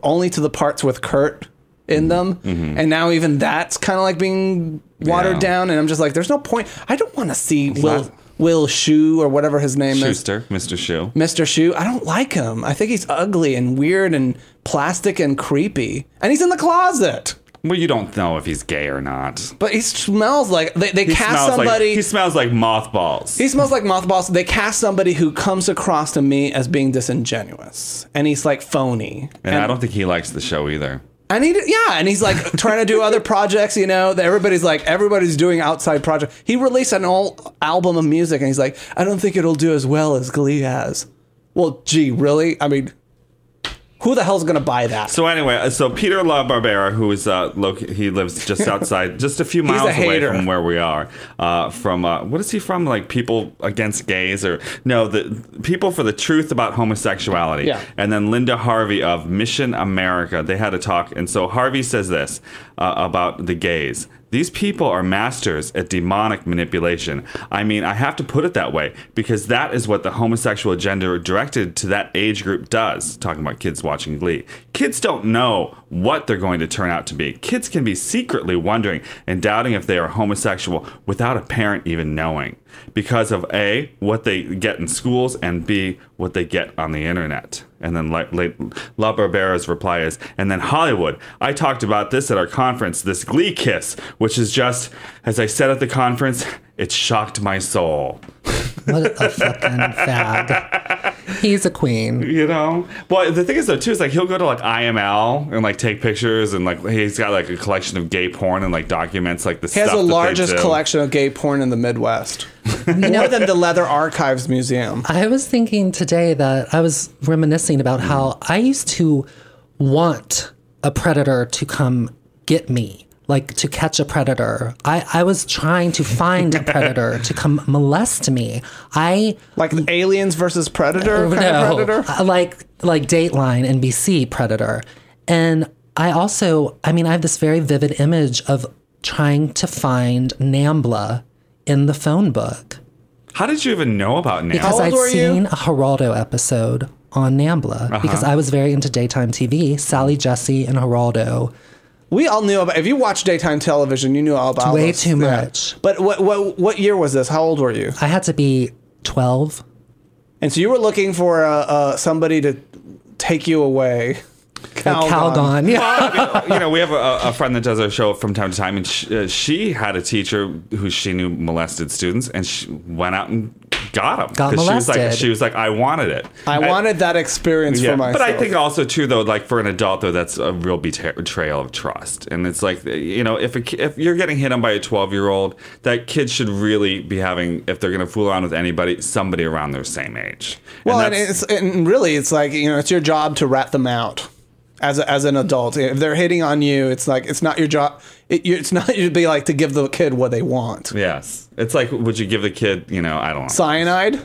only to the parts with Kurt in them. Mm-hmm. And now even that's kind of like being watered yeah. down. And I'm just like, there's no point. I don't want to see it's Will... Not- Will Shu or whatever his name Schuster, is. Mister Shu. Mister Shu. I don't like him. I think he's ugly and weird and plastic and creepy. And he's in the closet. Well, you don't know if he's gay or not. But he smells like... They, they he cast somebody... Like, he smells like mothballs. He smells like mothballs. They cast somebody who comes across to me as being disingenuous. And he's like phony. And, and I don't think he likes the show either. And he, yeah, and he's like trying to do other projects, you know, that everybody's like, everybody's doing outside projects. He released an old album of music and he's like, I don't think it'll do as well as Glee has. Well, gee, really? I mean, who the hell's going to buy that? So anyway, so Peter LaBarbera, who is, uh, loc- he lives just outside, just a few miles a away from where we are, uh, from, uh, what is he from? Like People Against Gays or, no, the People for the Truth About Homosexuality. Yeah. And then Linda Harvey of Mission America. They had a talk. And so Harvey says this uh, about the gays. These people are masters at demonic manipulation. I mean, I have to put it that way because that is what the homosexual agenda directed to that age group does. Talking about kids watching Glee. Kids don't know what they're going to turn out to be. Kids can be secretly wondering and doubting if they are homosexual without a parent even knowing because of A, what they get in schools, and B, what they get on the internet. And then La, La, LaBarbera's reply is, and then Hollywood. I talked about this at our conference, this Glee kiss, which is just, as I said at the conference, it shocked my soul. What a fucking fag. He's a queen. You know? Well, the thing is, though, too, is like he'll go to like I M L and like take pictures and like he's got like a collection of gay porn and like documents like the stuff. He has the largest collection of gay porn in the Midwest. More than the Leather Archives Museum. I was thinking today that I was reminiscing about mm. how I used to want a predator to come get me. Like to catch a predator. I, I was trying to find a predator to come molest me. I like Aliens versus Predator kind no, of predator? Like like Dateline N B C Predator. And I also, I mean, I have this very vivid image of trying to find Nambla in the phone book. How did you even know about Nambla? Because I'd seen you? a Geraldo episode on Nambla. Uh-huh. Because I was very into daytime T V. Sally Jesse and Geraldo. We all knew about. If you watch daytime television, you knew all about. Way this. too yeah. much. But what what what year was this? How old were you? I had to be twelve. And so you were looking for uh, uh, somebody to take you away. Calgon. Calgon, yeah. Well, you know, we have a, a friend that does our show from time to time, and she, uh, she had a teacher who she knew molested students, and she went out and got them. Got molested. She was like, she was like, I wanted it. I, I wanted that experience yeah, for myself. But I think also too, though, like for an adult, though, that's a real betrayal of trust. And it's like, you know, if a, if you're getting hit on by a twelve-year-old, that kid should really be having, if they're going to fool around with anybody, somebody around their same age. Well, and, and, it's, and really, it's like, you know, it's your job to rat them out. As a, as an adult, if they're hitting on you, it's like it's not your job. It, it's not your be like to give the kid what they want. Yes, it's like would you give the kid, you know, I don't know, cyanide?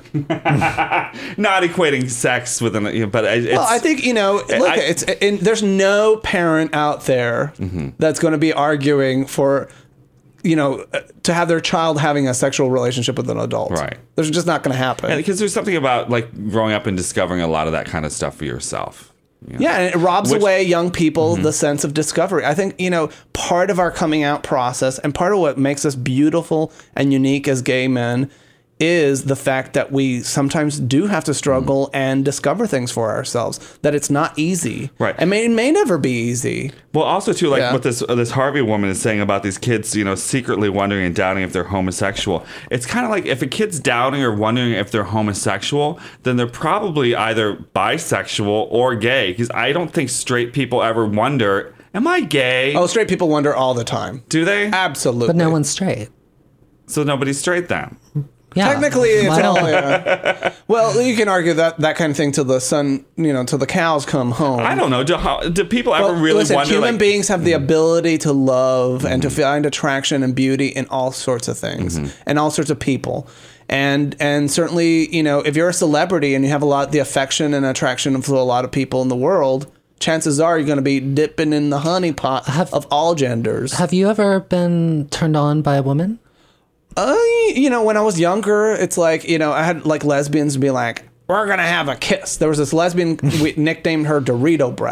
Not equating sex with an, you know, but it's, well, I think you know. Look, I, it's and there's no parent out there mm-hmm. that's going to be arguing for, you know, to have their child having a sexual relationship with an adult. Right. There's just not going to happen. Because there's something about like growing up and discovering a lot of that kind of stuff for yourself. You know? Yeah, and it robs Which, away young people mm-hmm. the sense of discovery. I think, you know, part of our coming out process and part of what makes us beautiful and unique as gay men is the fact that we sometimes do have to struggle mm-hmm. and discover things for ourselves, that it's not easy. Right. I mean, it may never be easy. Well, also, too, like yeah. what this uh, this Harvey woman is saying about these kids, you know, secretly wondering and doubting if they're homosexual. It's kind of like if a kid's doubting or wondering if they're homosexual, then they're probably either bisexual or gay. Because I don't think straight people ever wonder, am I gay? Oh, straight people wonder all the time. Do they? Absolutely. But no one's straight. So nobody's straight then? Yeah. Technically, it's all, yeah. Well, you can argue that that kind of thing till the sun, you know, till the cows come home. I don't know. Do, how, do people ever well, really listen, wonder? Human like, beings have the ability to love and to find attraction and beauty in all sorts of things mm-hmm. and all sorts of people. And and certainly, you know, if you're a celebrity and you have a lot the affection and attraction for a lot of people in the world, chances are you're going to be dipping in the honey pot have, of all genders. Have you ever been turned on by a woman? Uh, you know, when I was younger, it's like, you know, I had like lesbians be like, we're going to have a kiss. There was this lesbian, we nicknamed her Dorito Breath.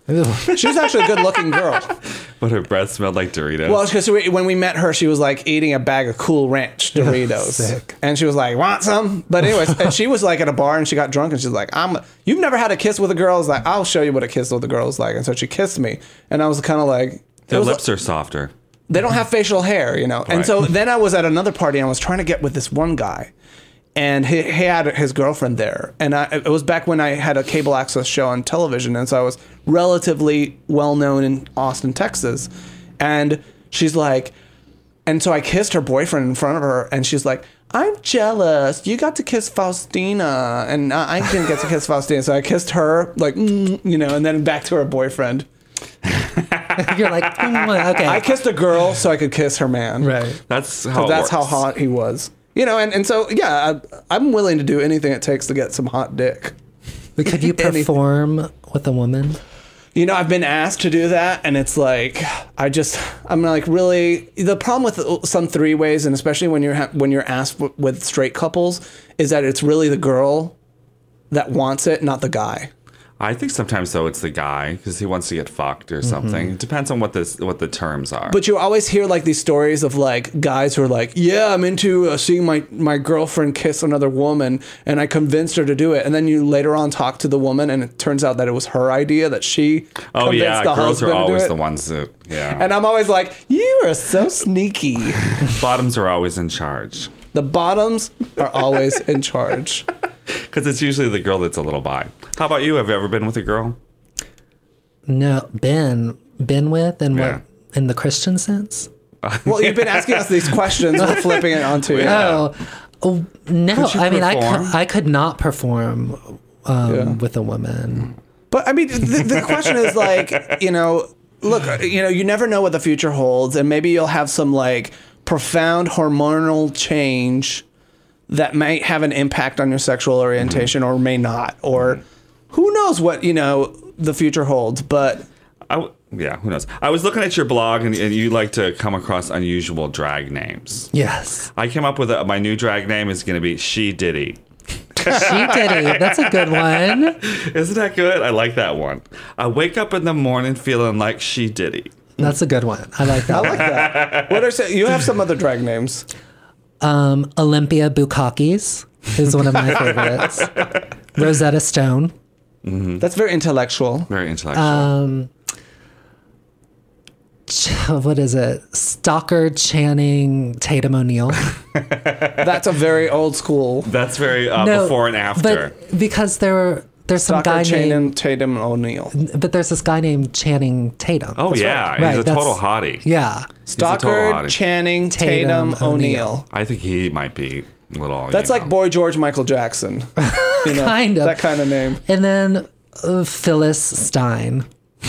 She was actually a good-looking girl. But her breath smelled like Doritos. Well, because when we met her, she was like eating a bag of Cool Ranch Doritos, Sick. and she was like, "Want some?" But anyways, and she was like at a bar and she got drunk and she's like, "I'm." You've never had a kiss with a girl? I was like, "I'll show you what a kiss with a girl is like." And so she kissed me, and I was kind of like, Their it was lips are softer. They don't have facial hair, you know. And Right. so then I was at another party and I was trying to get with this one guy. And he, he had his girlfriend there. And I, it was back when I had a cable access show on television. And so I was relatively well known in Austin, Texas. And she's like, and so I kissed her boyfriend in front of her. And she's like, "I'm jealous. You got to kiss Faustina. And I I didn't get to kiss Faustina." So I kissed her, like, mm, you know, and then back to her boyfriend. You're like, mm, okay. I kissed a girl so I could kiss her man. right. That's how it That's how works. hot he was. You know, and, and so, yeah, I, I'm willing to do anything it takes to get some hot dick. But could you Anything. perform with a woman? You know, I've been asked to do that, and it's like, I just, I'm like, really, the problem with some three ways, and especially when you're, ha- when you're asked w- with straight couples, is that it's really the girl that wants it, not the guy. I think sometimes though it's the guy because he wants to get fucked or something. It depends on what this what the terms are. But you always hear like these stories of like guys who are like, yeah, I'm into uh, seeing my, my girlfriend kiss another woman and I convinced her to do it. And then you later on talk to the woman and it turns out that it was her idea that she oh convinced yeah, the girls husband are to do always it. the ones that yeah. And I'm always like, you are so sneaky. Bottoms are always in charge The bottoms are always in charge. because it's usually the girl that's a little bi. How about you? Have you ever been with a girl? No, been been with and Yeah. what in the Christian sense? Well, you've been asking us these questions. We're flipping it onto you. Oh, oh no! Could you I mean, I perform? could, I could not perform um, Yeah. with a woman. But I mean, the, the question is like, you know, look, you know, you never know what the future holds, and maybe you'll have some like profound hormonal change that might have an impact on your sexual orientation or may not, or who knows what, you know, the future holds. But I w- yeah, who knows? I was looking at your blog and, and you like to come across unusual drag names. Yes, I came up with a, my new drag name is going to be She Diddy. she did it. That's a good one. Isn't that good? I like that one. I wake up in the morning feeling like She Diddy. That's a good one. I like that. I like that. What are some, you have some other drag names? Um, Olympia Bukakis is one of my favorites. Rosetta Stone. That's very intellectual. Very intellectual. Um, Ch- what is it? Stalker Channing Tatum O'Neill. That's a very old school. That's very uh, before and after. But because there were there's some Stalker guy Channing named Tatum O'Neill. but there's this guy named Channing Tatum. oh yeah, right. he's a That's- total hottie. Yeah. He's a total Stalker hottie. Channing Tatum, Tatum O'Neill. O'Neill. I think he might be a little. That's you like know. Boy George Michael Jackson. You know, Kind of. that kind of name. And then uh, Phyllis Stein.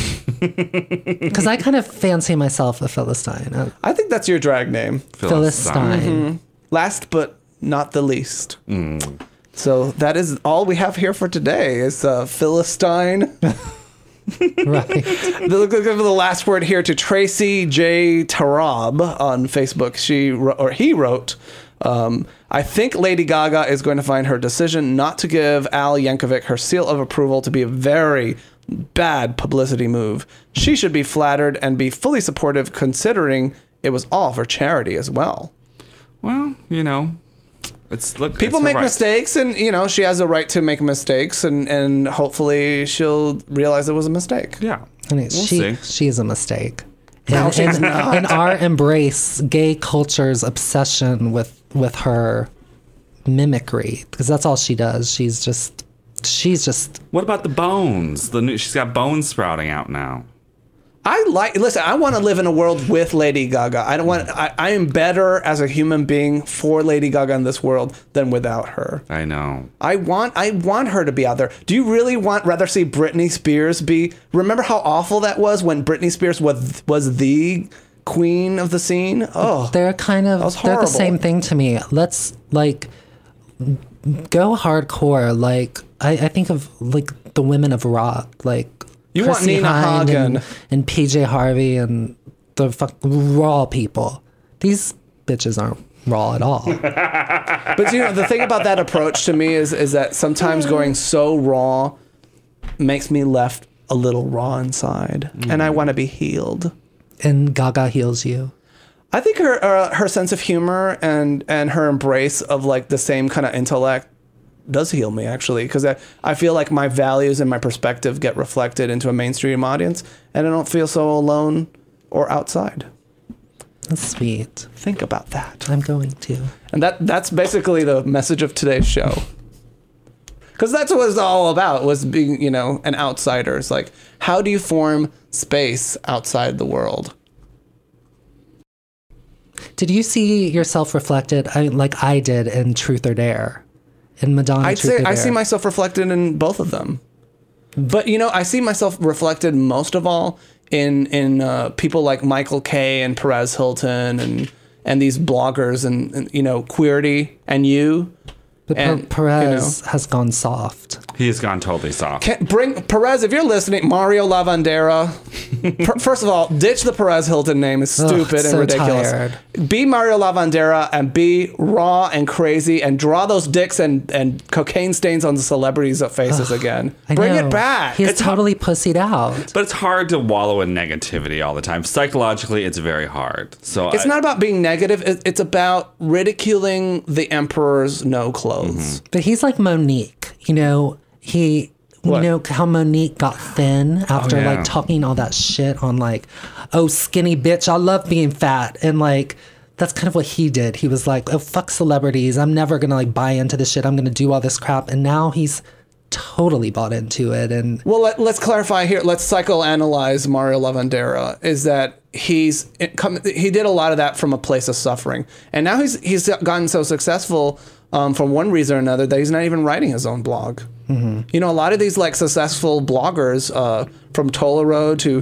Because I kind of fancy myself a Philistine. Uh, I think that's your drag name. Phyllis Stein. Last but not the least. So that is all we have here for today is uh, Philistine. Right. Look for the last word here to Tracy J. Tarab on Facebook. She wro- or he wrote, um, I think Lady Gaga is going to find her decision not to give Al Yankovic her seal of approval to be a very bad publicity move. She should be flattered and be fully supportive considering it was all for charity as well. Well, you know, it's look. People it's her make right. mistakes, and you know she has a right to make mistakes, and, and hopefully she'll realize it was a mistake. Yeah, I mean, we'll she see. she is a mistake. No, And, she's and, not. and our embrace gay culture's obsession with with her mimicry, because that's all she does. She's just she's just What about the bones? The new, she's got bones sprouting out now. I like. Listen, I want to live in a world with Lady Gaga. I don't want. I, I am better as a human being for Lady Gaga in this world than without her. I know. I want. I want her to be out there. Do you really want rather see Britney Spears be? Remember how awful that was when Britney Spears was was the queen of the scene. Oh, they're kind of was they're the horrible. same thing to me. Let's like go hardcore. Like I, I think of like the women of rock, like You want Chrissy Nina Hynde Hagen. and, and P J Harvey and the fuck raw people. These bitches aren't raw at all. But you know, the thing about that approach to me is is that sometimes going so raw makes me left a little raw inside, mm. and I want to be healed. And Gaga heals you. I think her uh, her sense of humor and and her embrace of like the same kind of intellect does heal me, actually, because I, I feel like my values and my perspective get reflected into a mainstream audience, and I don't feel so alone or outside. That's sweet. Think about that. I'm going to. And that that's basically the message of today's show. Because that's what it's all about, was being, you know, an outsider. It's like, how do you form space outside the world? Did you see yourself reflected, I, like I did, in Truth or Dare? In Madonna, I'd Truth say or Dare? I see myself reflected in both of them. But, you know, I see myself reflected most of all in in uh, people like Michael Kay and Perez Hilton and and these bloggers and, and you know, Queerty and you. But and, Perez you know, has gone soft. He's gone totally soft. Can, bring Perez, if you're listening, Mario Lavandera. per, first of all, ditch the Perez Hilton name. It's stupid Ugh, and so ridiculous. Tired. Be Mario Lavandera and be raw and crazy and draw those dicks and, and cocaine stains on the celebrities' faces Ugh, again. I Bring know. it back. He's It's totally pussied out. But it's hard to wallow in negativity all the time. Psychologically, it's very hard. So It's I, not about being negative. It- It's about ridiculing the emperor's no clothes. But he's like Monique, you know, he, What? you know, how Monique got thin after yeah. like talking all that shit on like, oh, skinny bitch, I love being fat. And like, that's kind of what he did. He was like, oh, fuck celebrities. I'm never going to like buy into this shit. I'm going to do all this crap. And now he's totally bought into it. And Well, let, let's clarify here. Let's psychoanalyze Mario Lavandera. Is that he's it come, he did a lot of that from a place of suffering, and now he's he's gotten so successful um, for one reason or another that he's not even writing his own blog. Mm-hmm. You know, a lot of these like successful bloggers, uh, from Tolero to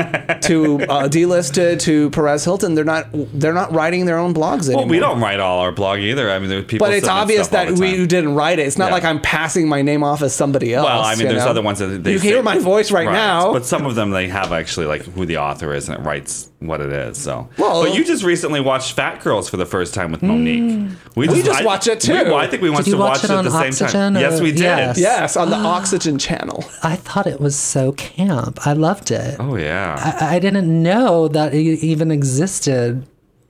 to uh, Delisted to Perez Hilton, they're not they're not writing their own blogs anymore. well, we don't write all our blog either. I mean, there's people. But it's submit obvious stuff all that the we time. didn't write it. It's not Yeah. like I'm passing my name off as somebody else. Well, I mean, you there's know? other ones that they you say- hear my voice right, now. But some of them, they have actually like who the author is, and it writes what it is. So, Well- but you just recently watched Fat Girls for the first time with Monique. We just watched it, too. We, well, I think we wanted you to watch watch it it at on the same Oxygen, time. or- Yes, we did. Yes. Yes, on the Oxygen channel. I thought it was so camp. I loved it. Oh yeah. I, I didn't know that it even existed.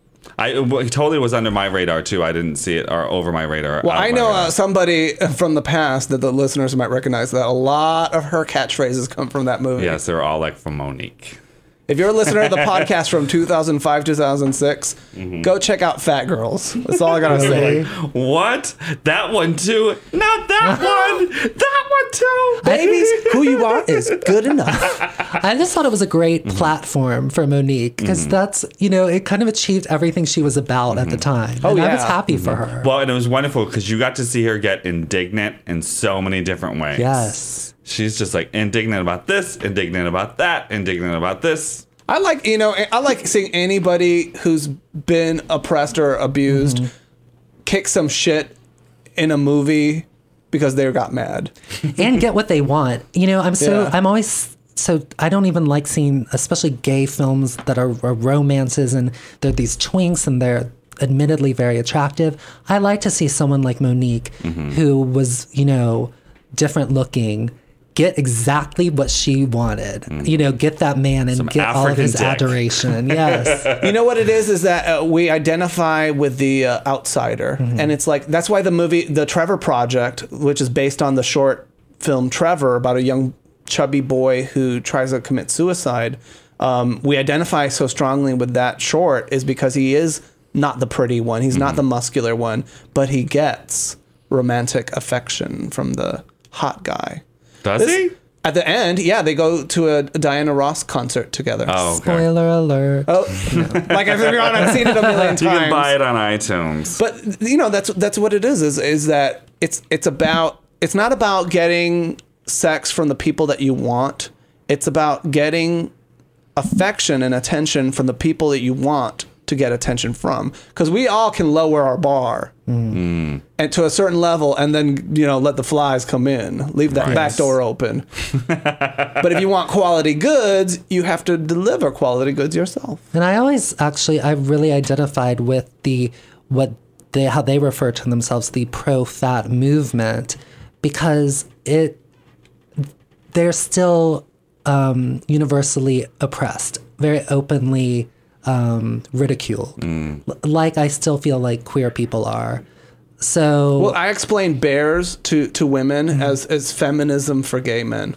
I well, it totally was under my radar too. I didn't see it or over my radar. Well, out of I my know radar. uh, somebody from the past that the listeners might recognize that a lot of her catchphrases come from that movie. Yes, they're all like from Monique. If you're a listener to the podcast from two thousand five, two thousand six, Mm-hmm. go check out Fat Girls. That's all I gotta say. What? That one too? Not that one. That one too. Babies, who you are is good enough. I just thought it was a great Mm-hmm. platform for Monique because that's, you know, it kind of achieved everything she was about at the time. Oh, and I yeah. was happy for her. Well, and it was wonderful because you got to see her get indignant in so many different ways. Yes. She's just like indignant about this, indignant about that, indignant about this. I like, you know, I like seeing anybody who's been oppressed or abused Mm-hmm. kick some shit in a movie because they got mad. And get what they want. You know, I'm so, Yeah. I'm always, so I don't even like seeing, especially gay films that are, are romances and they're these twinks and they're admittedly very attractive. I like to see someone like Monique Mm-hmm. who was, you know, different looking, get exactly what she wanted. You know, get that man and Some get all of African his dick. adoration. Yes. You know what it is is that uh, we identify with the uh, outsider, and it's like that's why the movie The Trevor Project, which is based on the short film Trevor about a young chubby boy who tries to commit suicide, um, we identify so strongly with that short is because he is not the pretty one, he's not the muscular one, but he gets romantic affection from the hot guy. Does This- he? At the end, yeah, they go to a Diana Ross concert together. Oh, okay. Spoiler alert. Oh, like everyone, I've seen it a million times. You can buy it on iTunes. But you know, that's that's what it is. Is is that it's it's about it's not about getting sex from the people that you want. It's about getting affection and attention from the people that you want to get attention from. Because we all can lower our bar Mm. and to a certain level, and then you know let the flies come in, leave that Right. back door open. But if you want quality goods, you have to deliver quality goods yourself. And I always actually, I really identified with the, what they, how they refer to themselves, the pro-fat movement, because it, they're still um, universally oppressed, very openly um, ridiculed, Mm. L- like I still feel like queer people are. So, Well, I explain bears to, to women Mm-hmm. as, as feminism for gay men.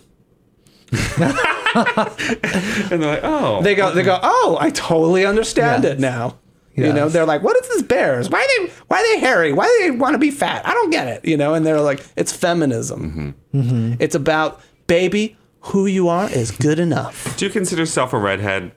And they're like, oh. They go, they go, oh, I totally understand Yes. it now. You know, Yes. they're like, what is this bears? Why are they, why are they hairy? Why do they want to be fat? I don't get it. You know, and they're like, it's feminism. Mm-hmm. It's about, baby, who you are is good enough. Do you consider yourself a redhead?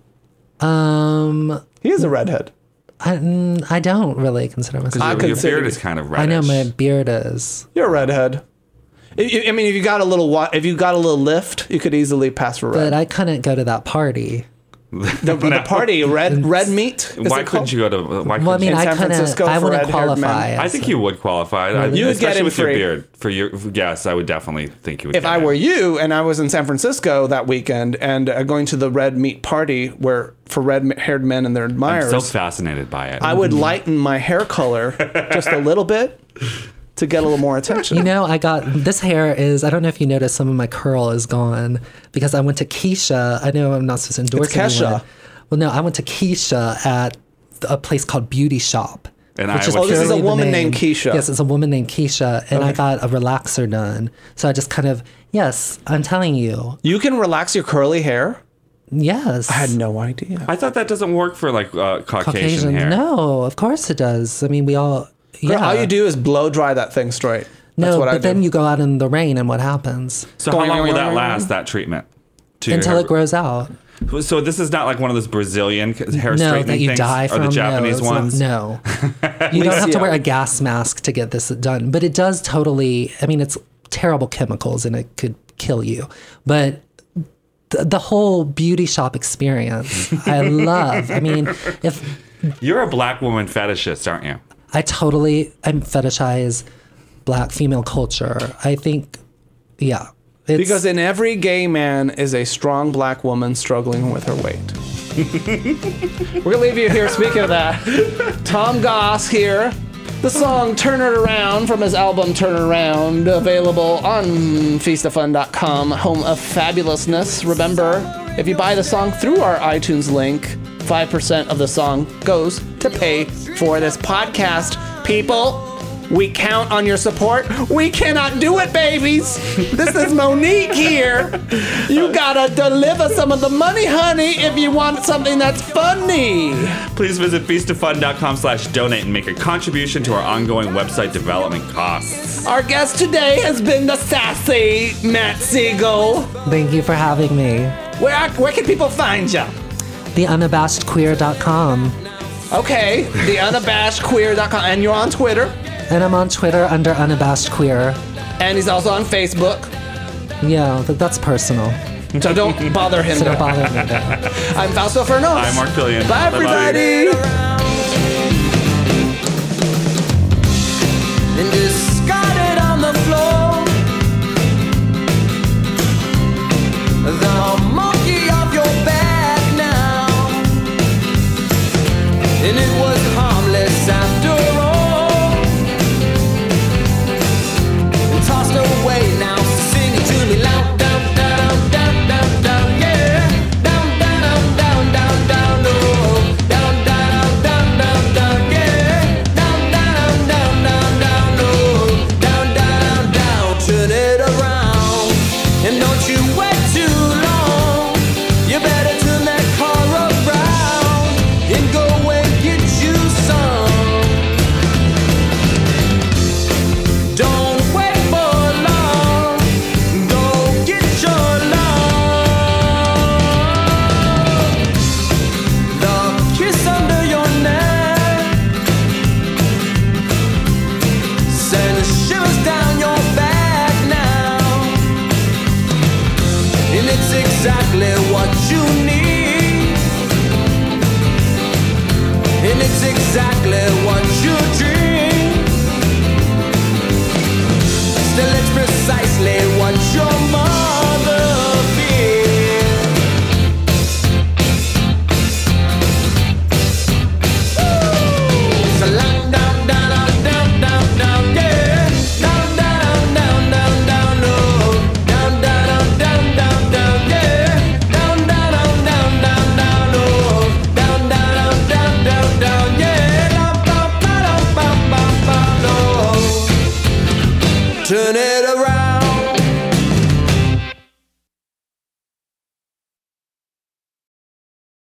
um, He is a redhead. I, mm, I don't really consider myself. I Your, your consider- beard is kind of reddish. I know my beard is. You're a redhead. I I mean, if you got a little, wa- if you got a little lift, you could easily pass for red. But I couldn't go to that party. The, the party, red red meat. is Why it couldn't called? you go to? Why Well, I couldn't mean, In I San couldn't. Francisco I for wouldn't red-haired men? qualify. I as think a- you would qualify. I, You would especially get in with free. your beard. For your yes, I would definitely think you would. If get I in. were you and I was in San Francisco that weekend and uh, going to the red meat party where for red haired men and their I'm admirers, so fascinated by it. I would lighten my hair color just a little bit to get a little more attention. You know, I got this hair is, I don't know if you noticed, some of my curl is gone because I went to Keisha. I know I'm not supposed to endorse It's Kesha. anyone. Well, no, I went to Keisha at a place called Beauty Shop. And which I is would- Oh, this is a purely the woman name. named Keisha. Yes, it's a woman named Keisha. And I got a relaxer done. So I just kind of, yes, I'm telling you. You can relax your curly hair? Yes. I had no idea. I thought that doesn't work for like uh, Caucasian, Caucasian. hair. No, of course it does. I mean, we all, Girl, yeah. all you do is blow dry that thing straight. That's No, what but I then do. you go out in the rain and what happens? So how long will that last? That treatment to your Until hair? it grows out. So this is not like one of those Brazilian hair No, straightening that you things, die or from. the Japanese no, ones. It's not- no, you don't have to yeah. wear a gas mask to get this done. But it does totally. I mean, it's terrible chemicals and it could kill you. But the, the whole beauty shop experience, I love. I mean, if You're a black woman fetishist, aren't you? I totally, I fetishize black female culture. I think, yeah. It's, Because in every gay man is a strong black woman struggling with her weight. We're gonna leave you here. Speaking of that, Tom Goss here. The song Turn It Around from his album Turn It Around, available on feast of fun dot com, home of fabulousness. Remember, if you buy the song through our iTunes link, five percent of the song goes to pay for this podcast. People, we count on your support. We cannot do it, babies. This is Monique here. You gotta deliver some of the money, honey, if you want something that's funny. Please visit feast of fun dot com slash donate and make a contribution to our ongoing website development costs. Our guest today has been the sassy Matt Siegel. thank you for having me. Where where can people find you? the unabashed queer dot com. Okay, the unabashed queer dot com, and you're on Twitter, And I'm on Twitter under unabashed queer. and he's also on Facebook. Yeah, th- that's personal. So don't bother him. So don't bother me. though. I'm Fausto Fernos. I'm Mark Pillion. Bye, Bye-bye. everybody. And discarded on the floor. The monkey off your back now. And it was harmless after all. And tossed away now. Sing it to me loud. Down, down, down, down, down, yeah. Down, down, down, down, down, no. Down, down, down, down, down, yeah. Down, down, down, down, down, no. Down, down, down. Turn it around. And don't you wait too long. You better turn that car around and go and get you some. Don't wait for long. Go get your love. The kiss under your neck sends shivers down your back now. And it's exactly what you need. And it's exactly what you dream. Still, it's precisely what your mother feared. So down, down, down, down, down, down, yeah. Down, down, down, down, down, no. Down, down, down, down, down, yeah. Turn it